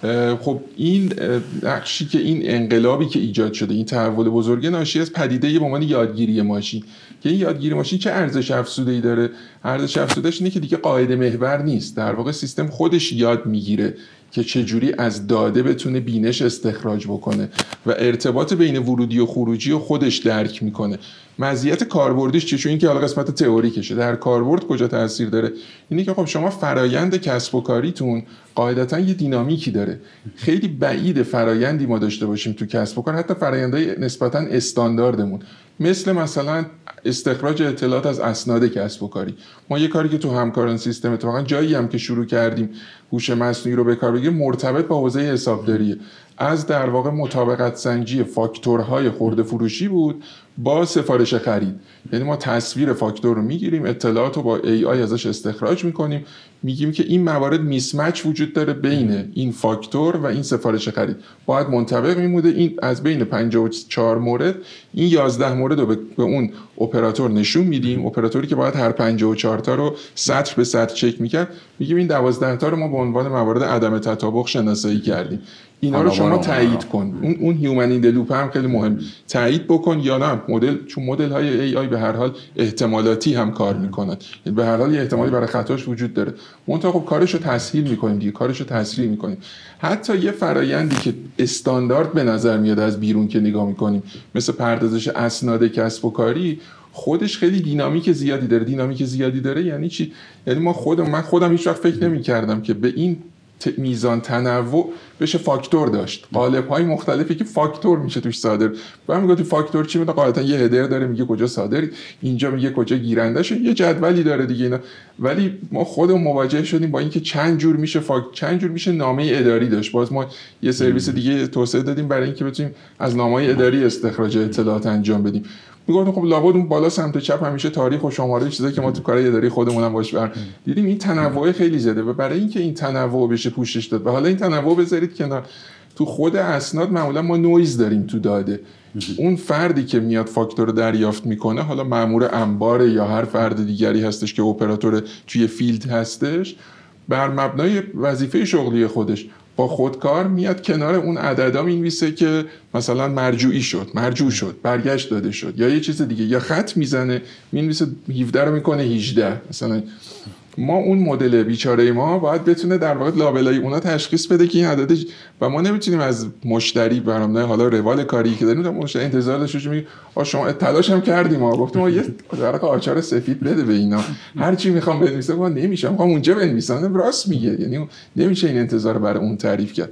خب این نقشی که این انقلابی که ایجاد شده، این تحول بزرگ ناشی از پدیده به عنوان یادگیری ماشین، که این یادگیری ماشین چه ارزش افزوده‌ای داره؟ ارزش افزوده‌اش اینه که دیگه قاعده محور نیست، در واقع سیستم خودش یاد میگیره که چجوری از داده بتونه بینش استخراج بکنه و ارتباط بین ورودی و خروجی رو خودش درک میکنه. مزیت کاربردیش چیه؟ چون این که حالا قسمت تئوریکشه، در کاربرد کجا تاثیر داره؟ اینه که خب شما فرایند کسب و کاریتون قاعدتاً یه دینامیکی داره. خیلی بعید فرایندی ما داشته باشیم تو کسب و کار، حتی فرایندهای نسبتاً استانداردمون، مثل مثلا استخراج اطلاعات از اسناد کسب و کاری. ما یه کاری که تو همکاران سیستم اتفاقا جایی هم که شروع کردیم هوش مصنوعی رو به کار بگیریم مرتبط با حوزه حسابداریه، از در واقع مطابقت سنجی فاکتورهای خرده فروشی بود با سفارش خرید. یعنی ما تصویر فاکتور رو میگیریم، اطلاعات رو با ای آی ازش استخراج میکنیم، میگیم که این موارد میسمچ وجود داره بین این فاکتور و این سفارش خرید، باید منطبق میموده. این از بین پنجاه و چهار مورد این یازده مورد رو به اون اپراتور نشون میدیم، اپراتوری که باید هر پنجاه و چهار تا رو سطر به سطر چک میکرد، میگیم این دوازده تا رو ما به عنوان موارد عدم تطابق شناسایی کردیم، اینا رو شما تایید کن. اون اون هیومن این لوپ هم خیلی مهم، تایید بکن یا نه. مدل چون مدل های ای آی به هر حال احتمالاتی هم کار میکنن، به هر حال یه احتمالی برای خطاش وجود داره، منتها خب کارشو تسهیل میکنیم دیگه، کارشو تسریع میکنیم. حتی یه فرایندی که استاندارد به نظر میاد از بیرون که نگاه میکنیم، مثل پردازش اسناد کسب و کاری، خودش خیلی دینامیک زیادی داره. دینامیک زیادی داره یعنی چی؟ یعنی ما خودم من خودم هیچ وقت فکر نمی‌کردم که به این میزان تنوع بشه فاکتور داشت، قالب‌های مختلفی که فاکتور میشه توش صادر. بعد میگه تو فاکتور چی میگه؟ قاعدتا یه هدر داره، میگه کجا صادری، اینجا میگه کجا گیرندهشه، یه جدولی داره دیگه اینا. ولی ما خودمون مواجه شدیم با اینکه چند جور میشه فاک چند جور میشه نامه اداری داشت. باز ما یه سرویس دیگه توسعه دادیم برای اینکه بتونیم از نامه‌های اداری استخراج اطلاعات انجام بدیم. میگفتم خب لابد اون بالا سمت چپ همیشه تاریخ و شماره چیزایی که ما تو کارهای اداری خودمون هم باش بر دیدیم این تنوع خیلی زیاده و برای اینکه این تنوع بشه پوشش داد و حالا این تنوع بذارید کنار، تو خود اسناد معمولا ما نویز داریم تو داده. اون فردی که میاد فاکتور رو دریافت میکنه، حالا مأمور انبار یا هر فرد دیگری هستش که اپراتور توی فیلد هستش، بر مبنای وظیفه شغلی خودش با خودکار میاد کنار اون عددا مینویسه که مثلا مرجوعی شد، مرجوع شد، برگشت داده شد یا یه چیز دیگه، یا خط میزنه مینویسه هفده رو میکنه هجده مثلا. ما اون مدل بیچاره ما باید بتونه در واقع لابلای اونا تشخیص بده که این عدد و ما نمیتونیم از مشتری برنامه حالا روال کاری که داریم مشتری انتظار داشته میگه آ شما تلاش هم کردیم، ما گفتیم ما یه ورق آچار سفید بده به اینا، هر چی میخوام بنویسم ما نمیشه، میخوام اونجا بنویسم. راست میگه، یعنی نمیشه این انتظار برای اون تعریف کرد.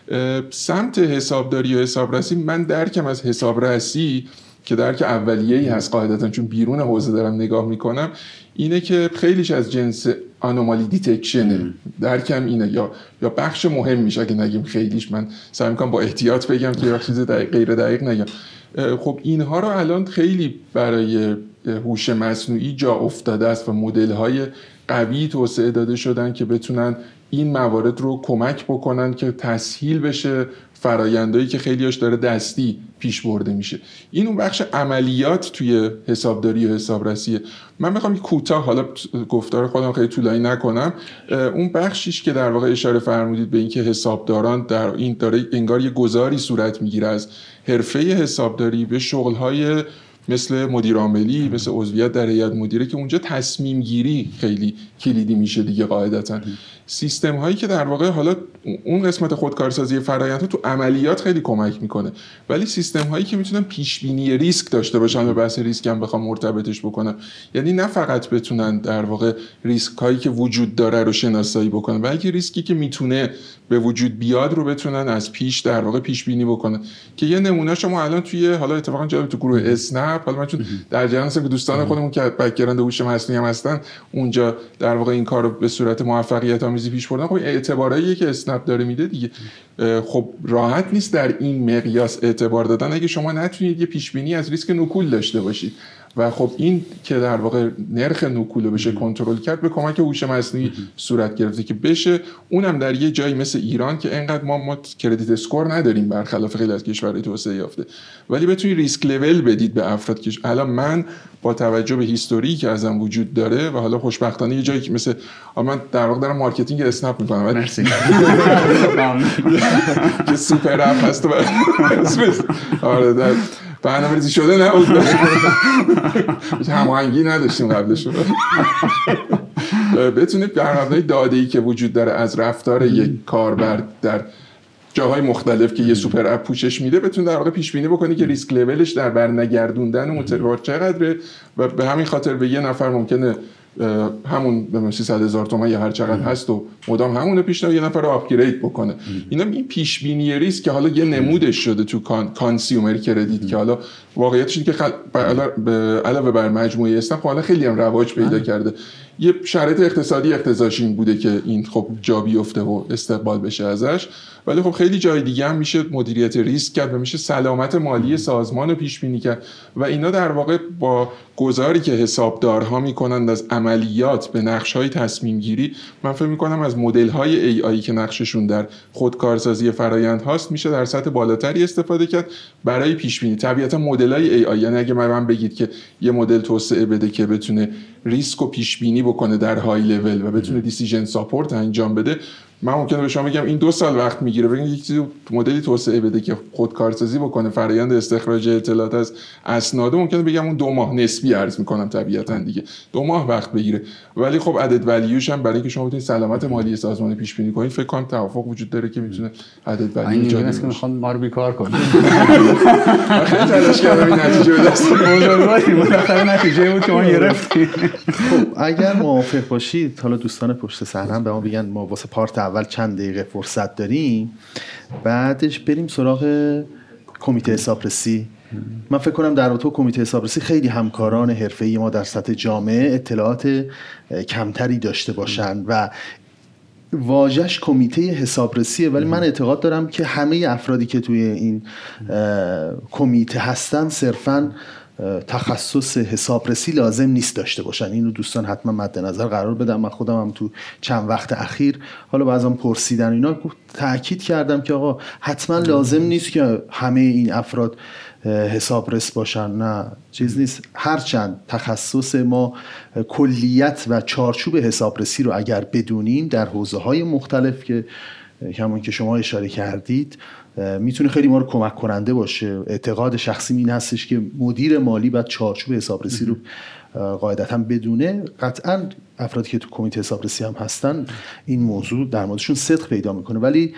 سمت حسابداری و حسابرسی، من درکم از حسابرسی که درک اولیه‌ای هست قاعدتاً چون بیرون حوزه دارم نگاه میکنم، اینه که خیلیش از جنس آنومالی دیتکشنه. درکم اینه، یا یا بخش مهم میشه اگه نگیم خیلیش، من سعی میکنم با احتیاط بگم که یه چیز دقیق غیر دقیق نگم. خب اینها رو الان خیلی برای هوش مصنوعی جا افتاده است و مدل‌های قوی توسعه داده شدن که بتونن این موارد رو کمک بکنن که تسهیل بشه فرآیندایی که خیلیاش داره دستی پیش برده میشه. این اون بخش عملیات توی حسابداری و حسابرسیه. من میخوام یک کوتاه، حالا گفتار خودم خیلی طولانی نکنم، اون بخشیش که در واقع اشاره فرمودید به اینکه حسابداران در این داره انگار یه گذاری صورت میگیره از حرفه حسابداری به شغل‌های مثل مدیر عاملی، مثل عضویت در هیئت مدیره که اونجا تصمیم گیری خیلی کلیدی میشه دیگه قاعدتاً. سیستم هایی که در واقع حالا اون قسمت خودکارسازی فرآیندها تو عملیات خیلی کمک میکنه، ولی سیستم هایی که میتونن پیش بینی ریسک داشته باشن، به بحث ریسک هم بخوام مرتبطش بکنم، یعنی نه فقط بتونن در واقع ریسک هایی که وجود داره رو شناسایی بکنن، بلکه ریسکی که میتونه به وجود بیاد رو بتونن از پیش در واقع پیش بینی بکنن. که یه نمونه شما الان توی حالا اتفاقا جالب تو گروه اسنپ، حالا من چون در جریان هستم که دوستان خودمون که بک‌گراند هوش مصنوعی هم هستن اونجا در واقع این کار رو به صورت موفقیت آمیزی پیش بردن. خب اعتبارایی که اسنپ داره میده دیگه، خب راحت نیست در این مقیاس اعتبار دادن اگه شما نتونید یه پیش بینی از ریسک نکول داشته باشید. و خب این که در واقع نرخ نکول رو بشه کنترل کرد به کمک هوش مصنوعی صورت گرفته که بشه، اونم در یه جایی مثل ایران که انقدر ما ما کردیت اسکور نداریم برخلاف خیلی از کشورهای توسعه یافته، ولی بتونی ریسک لول بدید به افراد. که الان من با توجه به هیستوری که ازم وجود داره و حالا خوشبختانه یه جایی که مثل من در واقع دارم مارکتینگ اسنپ میکنم، مرسی که سوپر اپ هست و آره در برنامه‌ریزی شده نبود، هماهنگی نداشتیم قبلش، بتونید در مبنای داده‌ای که وجود داره از رفتار یک کاربر در جاهای مختلف که یه سوپر اپ پوشش میده، بتونید در واقع پیش بینی بکنی که ریسک لولش در برنگردوندن متقابل چقدره و به همین خاطر به یه نفر ممکنه همون سیصد هزار تومان یا هر چقدر هست و مدام همون رو پیشنهاد یه نفر رو آپگرید بکنه. اینا این پیش بینی ریسک که حالا یه نمودش شده تو کان کانسیومر کردیت که حالا واقعیتش اینه که خل... علاوه بر مجموعه اسنپ حالا خیلی هم رواج پیدا کرده. یه شرایط اقتصادی اقتضاش این بوده که این خب جا بیفته و استقبال بشه ازش، ولی خب خیلی جای دیگه هم میشه مدیریت ریسک کرد و میشه سلامت مالی سازمان رو پیش بینی کرد و اینا در واقع با گزاری که حسابدارها میکنند از عملیات به نقش‌های تصمیم گیری، من فکر میکنم از مدل‌های ای آی که نقششون در خودکارسازی فرآیند هاست میشه در سطح بالاتری استفاده کرد برای پیش بینی. طبیعتا مدل‌های ای آی، یعنی اگه من بگید که یه مدل توسعه بده که بتونه ریسک رو پیش بینی بکنه در های لول و بتونه دیسیژن ساپورت انجام بده، من ممکنه به شما بگم این دو سال وقت میگیره. ببینید یک چیزی مدلی توسعه بده که خودکارسازی بکنه فرآیند استخراج اطلاعات از اسناد، ممکنه بگم اون دو ماه نسبی عرض میکنم طبیعتا دیگه دو ماه وقت بگیره، ولی خب عدد ولیوش هم برای اینکه شما بتونید سلامت مالی سازمان پیش بینی کنید فکر کنم توافق وجود داره که میتونه عدد ولیو ایجاد کنه. این میخوان ما رو بیکار کنه. خیلی تلاش کردم این نتیجه به دست بزرگواری بالاخره نتیجه بود که ما گرفتیم. خب اگر موافق باشید حالا دوستان پشت صحنه به ما بگن ما واسه پارت اول چند دقیقه فرصت داریم، بعدش بریم سراغ کمیته حسابرسی. من فکر کنم در تو کمیته حسابرسی خیلی همکاران حرفه‌ای ما در سطح جامعه اطلاعات کمتری داشته باشن و واژش کمیته حسابرسیه، ولی من اعتقاد دارم که همه افرادی که توی این کمیته هستن صرفاً تخصص حسابرسی لازم نیست داشته باشن. اینو دوستان حتما مد نظر قرار بدم. من خودم هم تو چند وقت اخیر حالا بعضی پرسیدن اینا تاکید کردم که آقا حتما لازم نیست که همه این افراد حسابرس باشن، نه چیز نیست. هرچند تخصص ما کلیت و چارچوب حسابرسی رو اگر بدونیم در حوزه‌های مختلف که همون که شما اشاره کردید میتونه خیلی ما رو کمک کننده باشه. اعتقاد شخصی این هستش که مدیر مالی باید چارچوب حسابرسی رو قاعدتاً بدونه. قطعاً افرادی که تو کمیته حسابرسی هم هستن این موضوع در موردشون صدق پیدا میکنه، ولی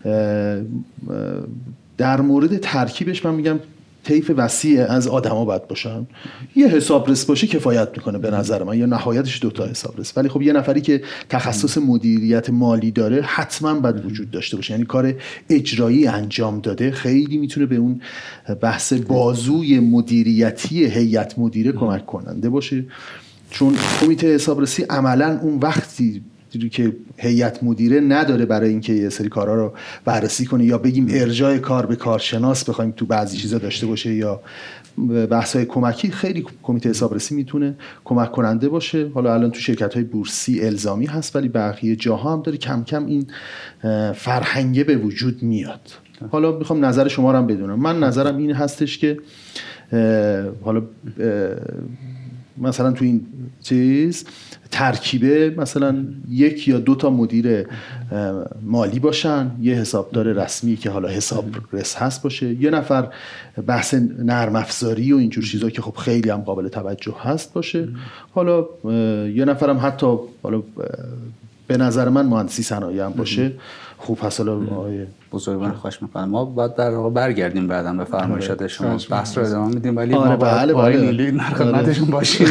در مورد ترکیبش من میگم طیف وسیع از آدما باید باشن. یه حسابرس باشه کفایت میکنه به نظر من، یا نهایتش دوتا حسابرس، ولی خب یه نفری که تخصص مدیریت مالی داره حتما باید وجود داشته باشه، یعنی کار اجرایی انجام داده. خیلی میتونه به اون بحث بازوی مدیریتی هیئت مدیره کمک کننده باشه، چون کمیته حسابرسی عملا اون وقتی که هیئت مدیره نداره برای اینکه یه سری کارا رو بررسی کنه یا بگیم ارجاع کار به کارشناس بخوایم تو بعضی چیزا داشته باشه یا بحث‌های کمکی، خیلی کمیته حسابرسی میتونه کمک کننده باشه. حالا الان تو شرکت‌های بورسی الزامی هست، ولی بقیه جاها هم داره کم کم این فرهنگه به وجود میاد. حالا میخوام نظر شما رو هم بدونم. من نظرم این هستش که حالا مثلا تو این چیز ترکیبه مثلا یک یا دو تا مدیر مالی باشن، یه حسابدار رسمی که حالا حساب رس هست باشه، یه نفر بحث نرم افزاری و اینجور چیزا که خب خیلی هم قابل توجه هست باشه، حالا یه نفرم حتی حالا به نظر من مهندسی صنایع هم باشه. خوب هست. حالا آقای بزرگوار خوش می‌کنم. ما بعد در واقع برگردیم بعداً به فرمایشات شما، بحث رو ادامه میدیم، ولی آره ما بله باید بله نیلی در خدمتشون باشیم.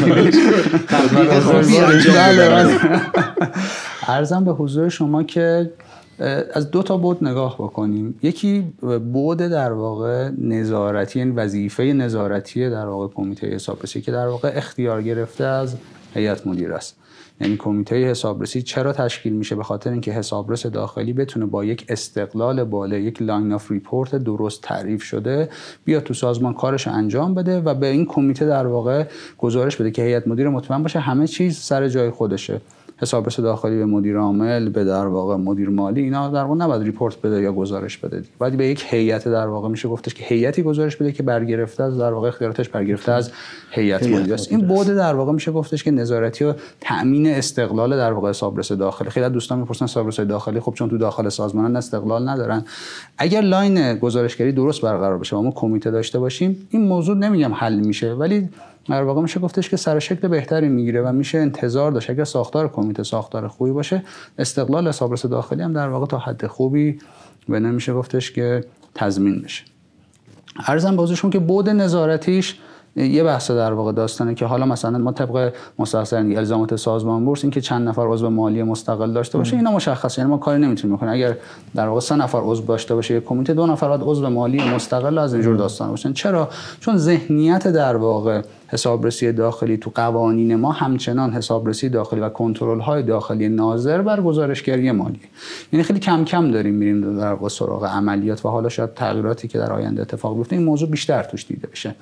عرضم به حضور شما که از دو تا بعد نگاه بکنیم. یکی بعد در واقع نظارتی، یعنی وظیفه نظارتی در واقع کمیته حسابرسی که در واقع اختیار گرفته از هیئت مدیره است. یعنی کمیته حسابرسی چرا تشکیل میشه؟ به خاطر اینکه حسابرس داخلی بتونه با یک استقلال بالا، یک لاین آف ریپورت درست تعریف شده بیاد تو سازمان کارش انجام بده و به این کمیته در واقع گزارش بده که هیئت مدیره مطمئن باشه همه چیز سر جای خودشه. حسابرس داخلی به مدیر عامل، به در واقع مدیر مالی، اینا در واقع نباید ریپورت بده یا گزارش بده. بعد به یک هیئت در واقع میشه گفتش که هیئتی گزارش بده که برگرفته از در واقع اختیاراتش برگرفته از هیئت مدیره است. این بعد در واقع میشه گفتش که نظارتی و تامین استقلال در واقع حسابرس داخلی. خیلی از دوستان میپرسن حسابرس داخلی خب چون تو داخل سازمانن استقلال ندارن. اگر لاین گزارشگری درست برقرار بشه و ما کمیته داشته باشیم، این موضوع نمیگم حل میشه، ولی در واقع میشه گفتش که سر شکل بهتری میگیره و میشه انتظار داشت اگر ساختار کمیته ساختار خوبی باشه، استقلال حسابرس داخلی هم در واقع تا حد خوبی به نمیشه گفتش که تضمین بشه. عرضم به حضورشون که بعد نظارتیش یه بحث در واقع داستانه که حالا مثلا ما طبق مستحضر الزامات سازمان بورس این که چند نفر عضو مالی مستقل داشته باشه اینا مشخصه، یعنی ما کاری نمیتونیم بکنیم. اگر در واقع سه نفر عضو داشته باشه یک کمیته، دو نفر باید عضو مالی مستقل از اینجور داستان باشن. چرا؟ چون ذهنیت در واقع حسابرسی داخلی تو قوانین ما همچنان حسابرسی داخلی و کنترل‌های داخلی ناظر بر گزارشگری مالی، یعنی خیلی کم کم داریم میریم در واقع سراغ عملیات و حالا شاید تغییراتی که در آینده اتفاق بیفته این موضوع بیشتر توش دیده بشه.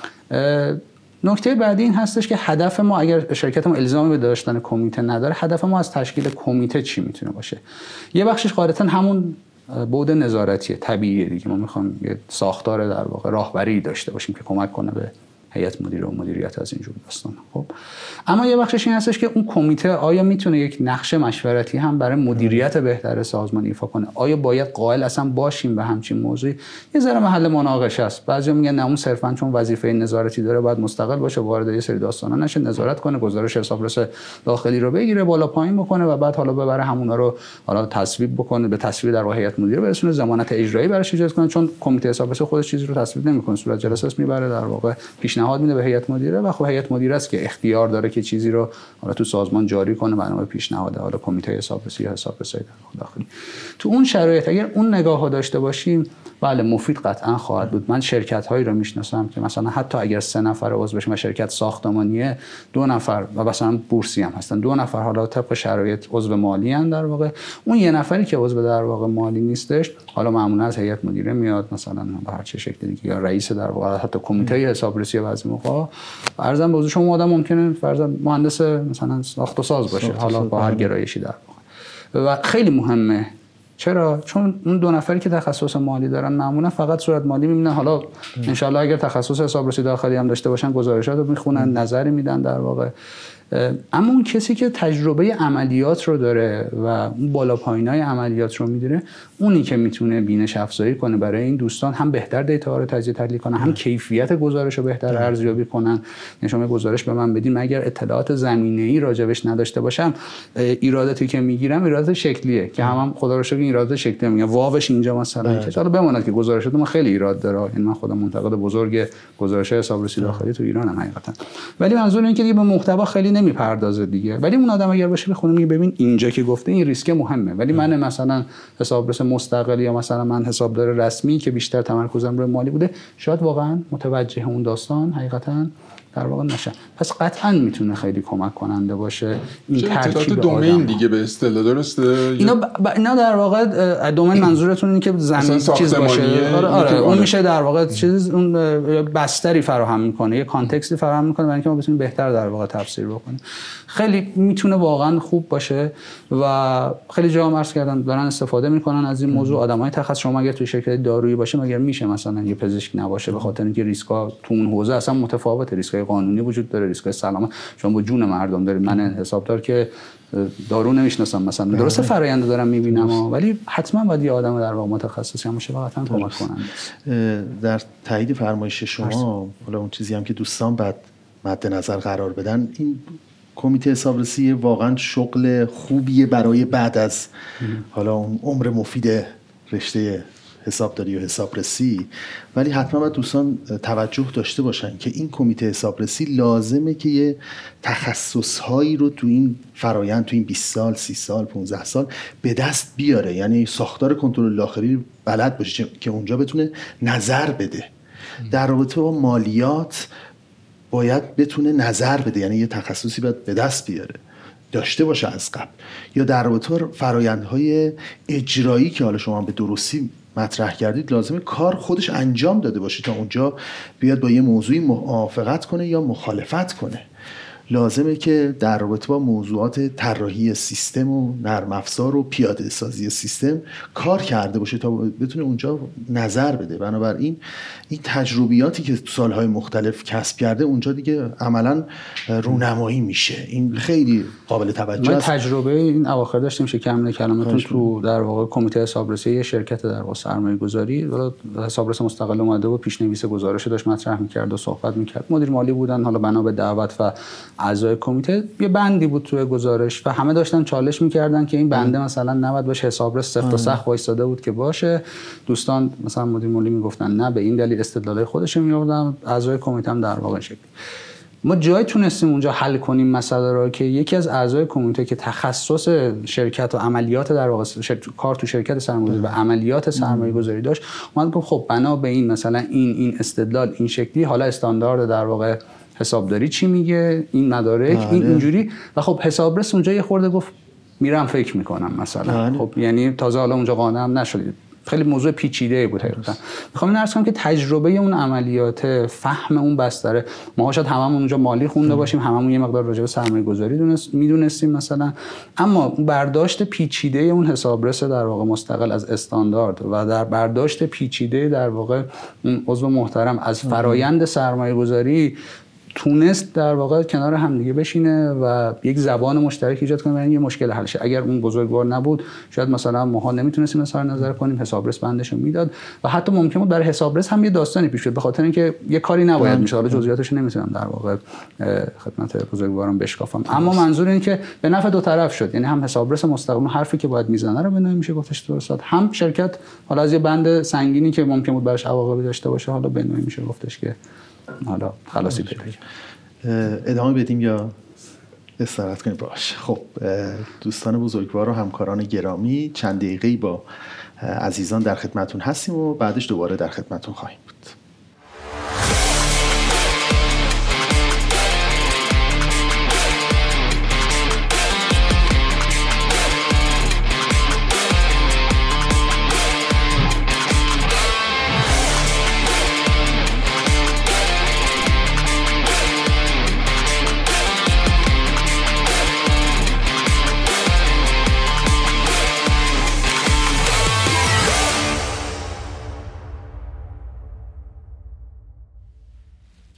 نکته بعدی این هستش که هدف ما، اگر شرکت ما الزامی به داشتن کمیته نداره، هدف ما از تشکیل کمیته چی میتونه باشه؟ یه بخشش قاعدتاً همون بعد نظارتیه، طبیعیه دیگه. ما میخوایم یه ساختار در واقع راهبری داشته باشیم که کمک کنه به هیئت مدیره و مدیریت از اینجور داستان. خب اما یه بخشش این هستش که اون کمیته آیا میتونه یک نقش مشورتی هم برای مدیریت بهتر سازمان ایفا کنه؟ آیا باید قائل اصلا باشیم به همچین موضوعی؟ یه ذره محل مناقشه است. بعضیا میگن نه اون صرفا چون وظیفه نظارتی داره باید مستقل باشه، وارد یه سری داستانا نشه، نظارت کنه، گزارش حسابرس داخلی رو بگیره، بالا پایین بکنه و بعد حالا ببره همونا رو حالا تصویب بکنه، به تصویب در واقع هیئت مدیره برسونه، ضمانت اجرایی براش ایجاد کنه، چون کمیته حسابرسی خودش چیزی رو تصویب نمیکنه، صورت جلسه است میبره در واقع پیشنهاد میده به هیئت مدیره و خب هیئت مدیره است که اختیار داره که چیزی رو حالا تو سازمان جاری کنه برنامه پیشنهاد حالا کمیته حسابرسی یا حسابرسی داخلی. تو اون شرایط اگر اون نگاهو داشته باشیم بله مفید قطعا خواهد بود. من شرکت هایی رو میشناسم که مثلا حتی اگر سه نفر عضو بشن و شرکت ساختمانیه، دو نفر و مثلا بورسی هم هستن، دو نفر حالا طبق شرایط عضو مالی ان در واقع، اون یه نفری که عضو در واقع مالی نیستش حالا معمولا از هیئت مدیره میاد، مثلا به هر چه شکلی دیگه، یا رئیس در واقع حتی کمیته حسابرسی بعضی موقع. عرضم به حضور شما آدم ممکنه فرضاً مهندس مثلا ساخت و ساز باشه، حالا با هر گرایشی در واقع. و خیلی مهمه. چرا؟ چون اون دو نفری که تخصص مالی دارن معمولا فقط صورت مالی میبینن، حالا انشالله اگر تخصص حسابرسی داخلی هم داشته باشن گزارشات رو میخونن، نظری میدن در واقع. اما اون کسی که تجربه عملیات رو داره و اون بالا پایینای عملیات رو میدونه، اونی که میتونه بینش افزایی کنه برای این دوستان، هم بهتر دیتا رو تجزیه تحلیل کنن، هم کیفیت گزارش رو بهتر ارزیابی کنن. یعنی شما گزارش به من بدین، مگر اطلاعات زمینه‌ای راجبش نداشته باشم، ایراداتی که میگیرم ایرادات شکلیه که هم, هم خدا رو شکر ایرادات شکلی میگم، واوش اینجا مثلا که حالا بماند که گزارشات ما خیلی ایراد داره. یعنی من خودم منتقد بزرگ گزارش حسابرسی داخلی تو ایرانم حقیقتا، ولی منظور اینه که دیگه به محتوا خیلی نمیپردازه دیگه. ولی اون آدم اگر باشه بخونه میگه ببین اینجا که گفته این ریسک مهمه، ولی من مثلا حسابرس مستقل یا مثلا من حسابدار رسمی که بیشتر تمرکزم روی مالی بوده، شاید واقعا متوجه اون داستان حقیقتا در واقع نشه. پس قطعا میتونه خیلی کمک کننده باشه این ترکیب دومین دیگه به اصطلاح درسته. اینا ب... اینا در واقع دومین منظورتون اینه که زمین چیز باشه. آره, آره. اون میشه در واقع چیز اون بستری فراهم میکنه، یه کانتکستی فراهم میکنه برای اینکه ما بتونیم بهتر در واقع تفسیر بکنیم. خیلی میتونه واقعا خوب باشه و خیلی جا عرض کردن دارن استفاده میکنن از این موضوع. آدمای تخصص، شما اگر توی شرکت دارویی باشه مگر میشه مثلا یه پزشک نباشه به خاطر اینکه ریسکا تو اون حوزه اصلا متفاوته، ریسکای قانونی وجود داره، ریسک‌های سلامت. شما با جون مردم دارید. من حسابدار که دارو نمیشناسم مثلا، درسته فرآیند دارم میبینم، ولی حتما باید یه آدم در واقع متخصصی هم باشه و حتما کمک کننده. در تایید فرمایش شما، حالا اون چیزی هم که دوستان بعد مد نظر قرار بدن، این کمیته حسابرسی واقعا شغل خوبیه برای بعد از حالا اون عمر مفید رشته حسابداری و حسابرسی، ولی حتما باید دوستان توجه داشته باشن که این کمیته حسابرسی لازمه که یه تخصصهایی رو تو این فرایند، تو این بیست سال، سی سال، پانزده سال به دست بیاره. یعنی ساختار کنترل داخلی بلد باشه که اونجا بتونه نظر بده. در رابطه با مالیات باید بتونه نظر بده، یعنی یه تخصصی باید به دست بیاره، داشته باشه از قبل. یا در رابطه با فرایندهای اجرایی که حالا شما به درستی مطرح کردید، لازمه کار خودش انجام داده باشه تا اونجا بیاد با یه موضوعی موافقت کنه یا مخالفت کنه. لازمه که در رابطه با موضوعات طراحی سیستم و نرم افزار و پیاده سازی سیستم کار کرده باشه تا بتونه اونجا نظر بده. بنابراین این تجربیاتی که سالهای مختلف کسب کرده اونجا دیگه عملاً رونمایی میشه. این خیلی قابل توجه است. ما تجربه این اواخر داشتیم شکم کلمتون تو در واقع کمیته حسابرسی یه شرکت در واقع سرمایه‌گذاری، حسابرس مستقل اومده و پیش‌نویس گزارش داشت مطرح می‌کرد و صحبت می‌کرد. مدیر مالی بودن، حالا بنا به دعوت و اعضای کمیته یه بندی بود توی گزارش و همه داشتن چالش می‌کردن که این بنده مثلا نباید باشه، حسابرس سفت و سخت وایساده بود که باشه. دوستان مثلا مدیر مالی میگفتن نه، به این دلیل استدلالای خودش می‌آوردن. اعضای کمیته هم در واقع شکلی ما جایی تونستیم اونجا حل کنیم مسئله رو که یکی از اعضای کمیته که تخصص شرکت و عملیات در واقع کار تو شرکت سرمایه‌گذاری و عملیات سرمایه‌گذاری داشت، اومد گفت خب بنا به این مثلا این این استدلال این شکلی، حالا استاندارد در واقع حسابداری چی میگه، این مدارک آه این اینجوری. و خب حسابرس اونجا یه خورده گفت میرم فکر میکنم مثلا آه خب یعنی تازه حالا اونجا قانع هم نشدید. خیلی موضوع پیچیده بود حقیقتا. میخوام این عرض کنم که تجربه اون عملیات، فهم اون بستره، ما شاید هممون اونجا مالی خونده باشیم، هممون یه مقدار راجع به سرمایه‌گذاری دونست میدونستیم مثلا، اما برداشت پیچیده اون حسابرس در واقع مستقل از استاندارد و در برداشت پیچیده در واقع اون عضو محترم از فرایند سرمایه‌گذاری تونست در واقع کنار هم دیگه بشینه و یک زبان مشترک ایجاد کنه، یعنی یه مشکل حل شه. اگر اون بزرگوار نبود شاید مثلا ماها نمیتونستیم اظهار نظر کنیم، حسابرس بندشو میداد و حتی ممکن بود برای حسابرس هم یه داستانی پیش بیاد، به خاطر اینکه یه کاری نباید میشه. حالا جزئیاتش نمیتونم در واقع خدمت بزرگواران بشکافم، اما منظور این که به نفع دو طرف شد. یعنی هم حسابرس مستقیم حرفی که باید میزنه رو بنویسه میشه گفتش درست، هم شرکت حالا از یه بند سنگینی که ممکن بود براش عواقبی داشته باشه حالا بنویسه میشه گفتش که حالا خلاصی پیدا کنیم. ادامه بدیم یا استراحت کنیم؟ باشه. خب دوستان بزرگوار و همکاران گرامی، چند دقیقه‌ای با عزیزان در خدمتون هستیم و بعدش دوباره در خدمتون خواهیم بود.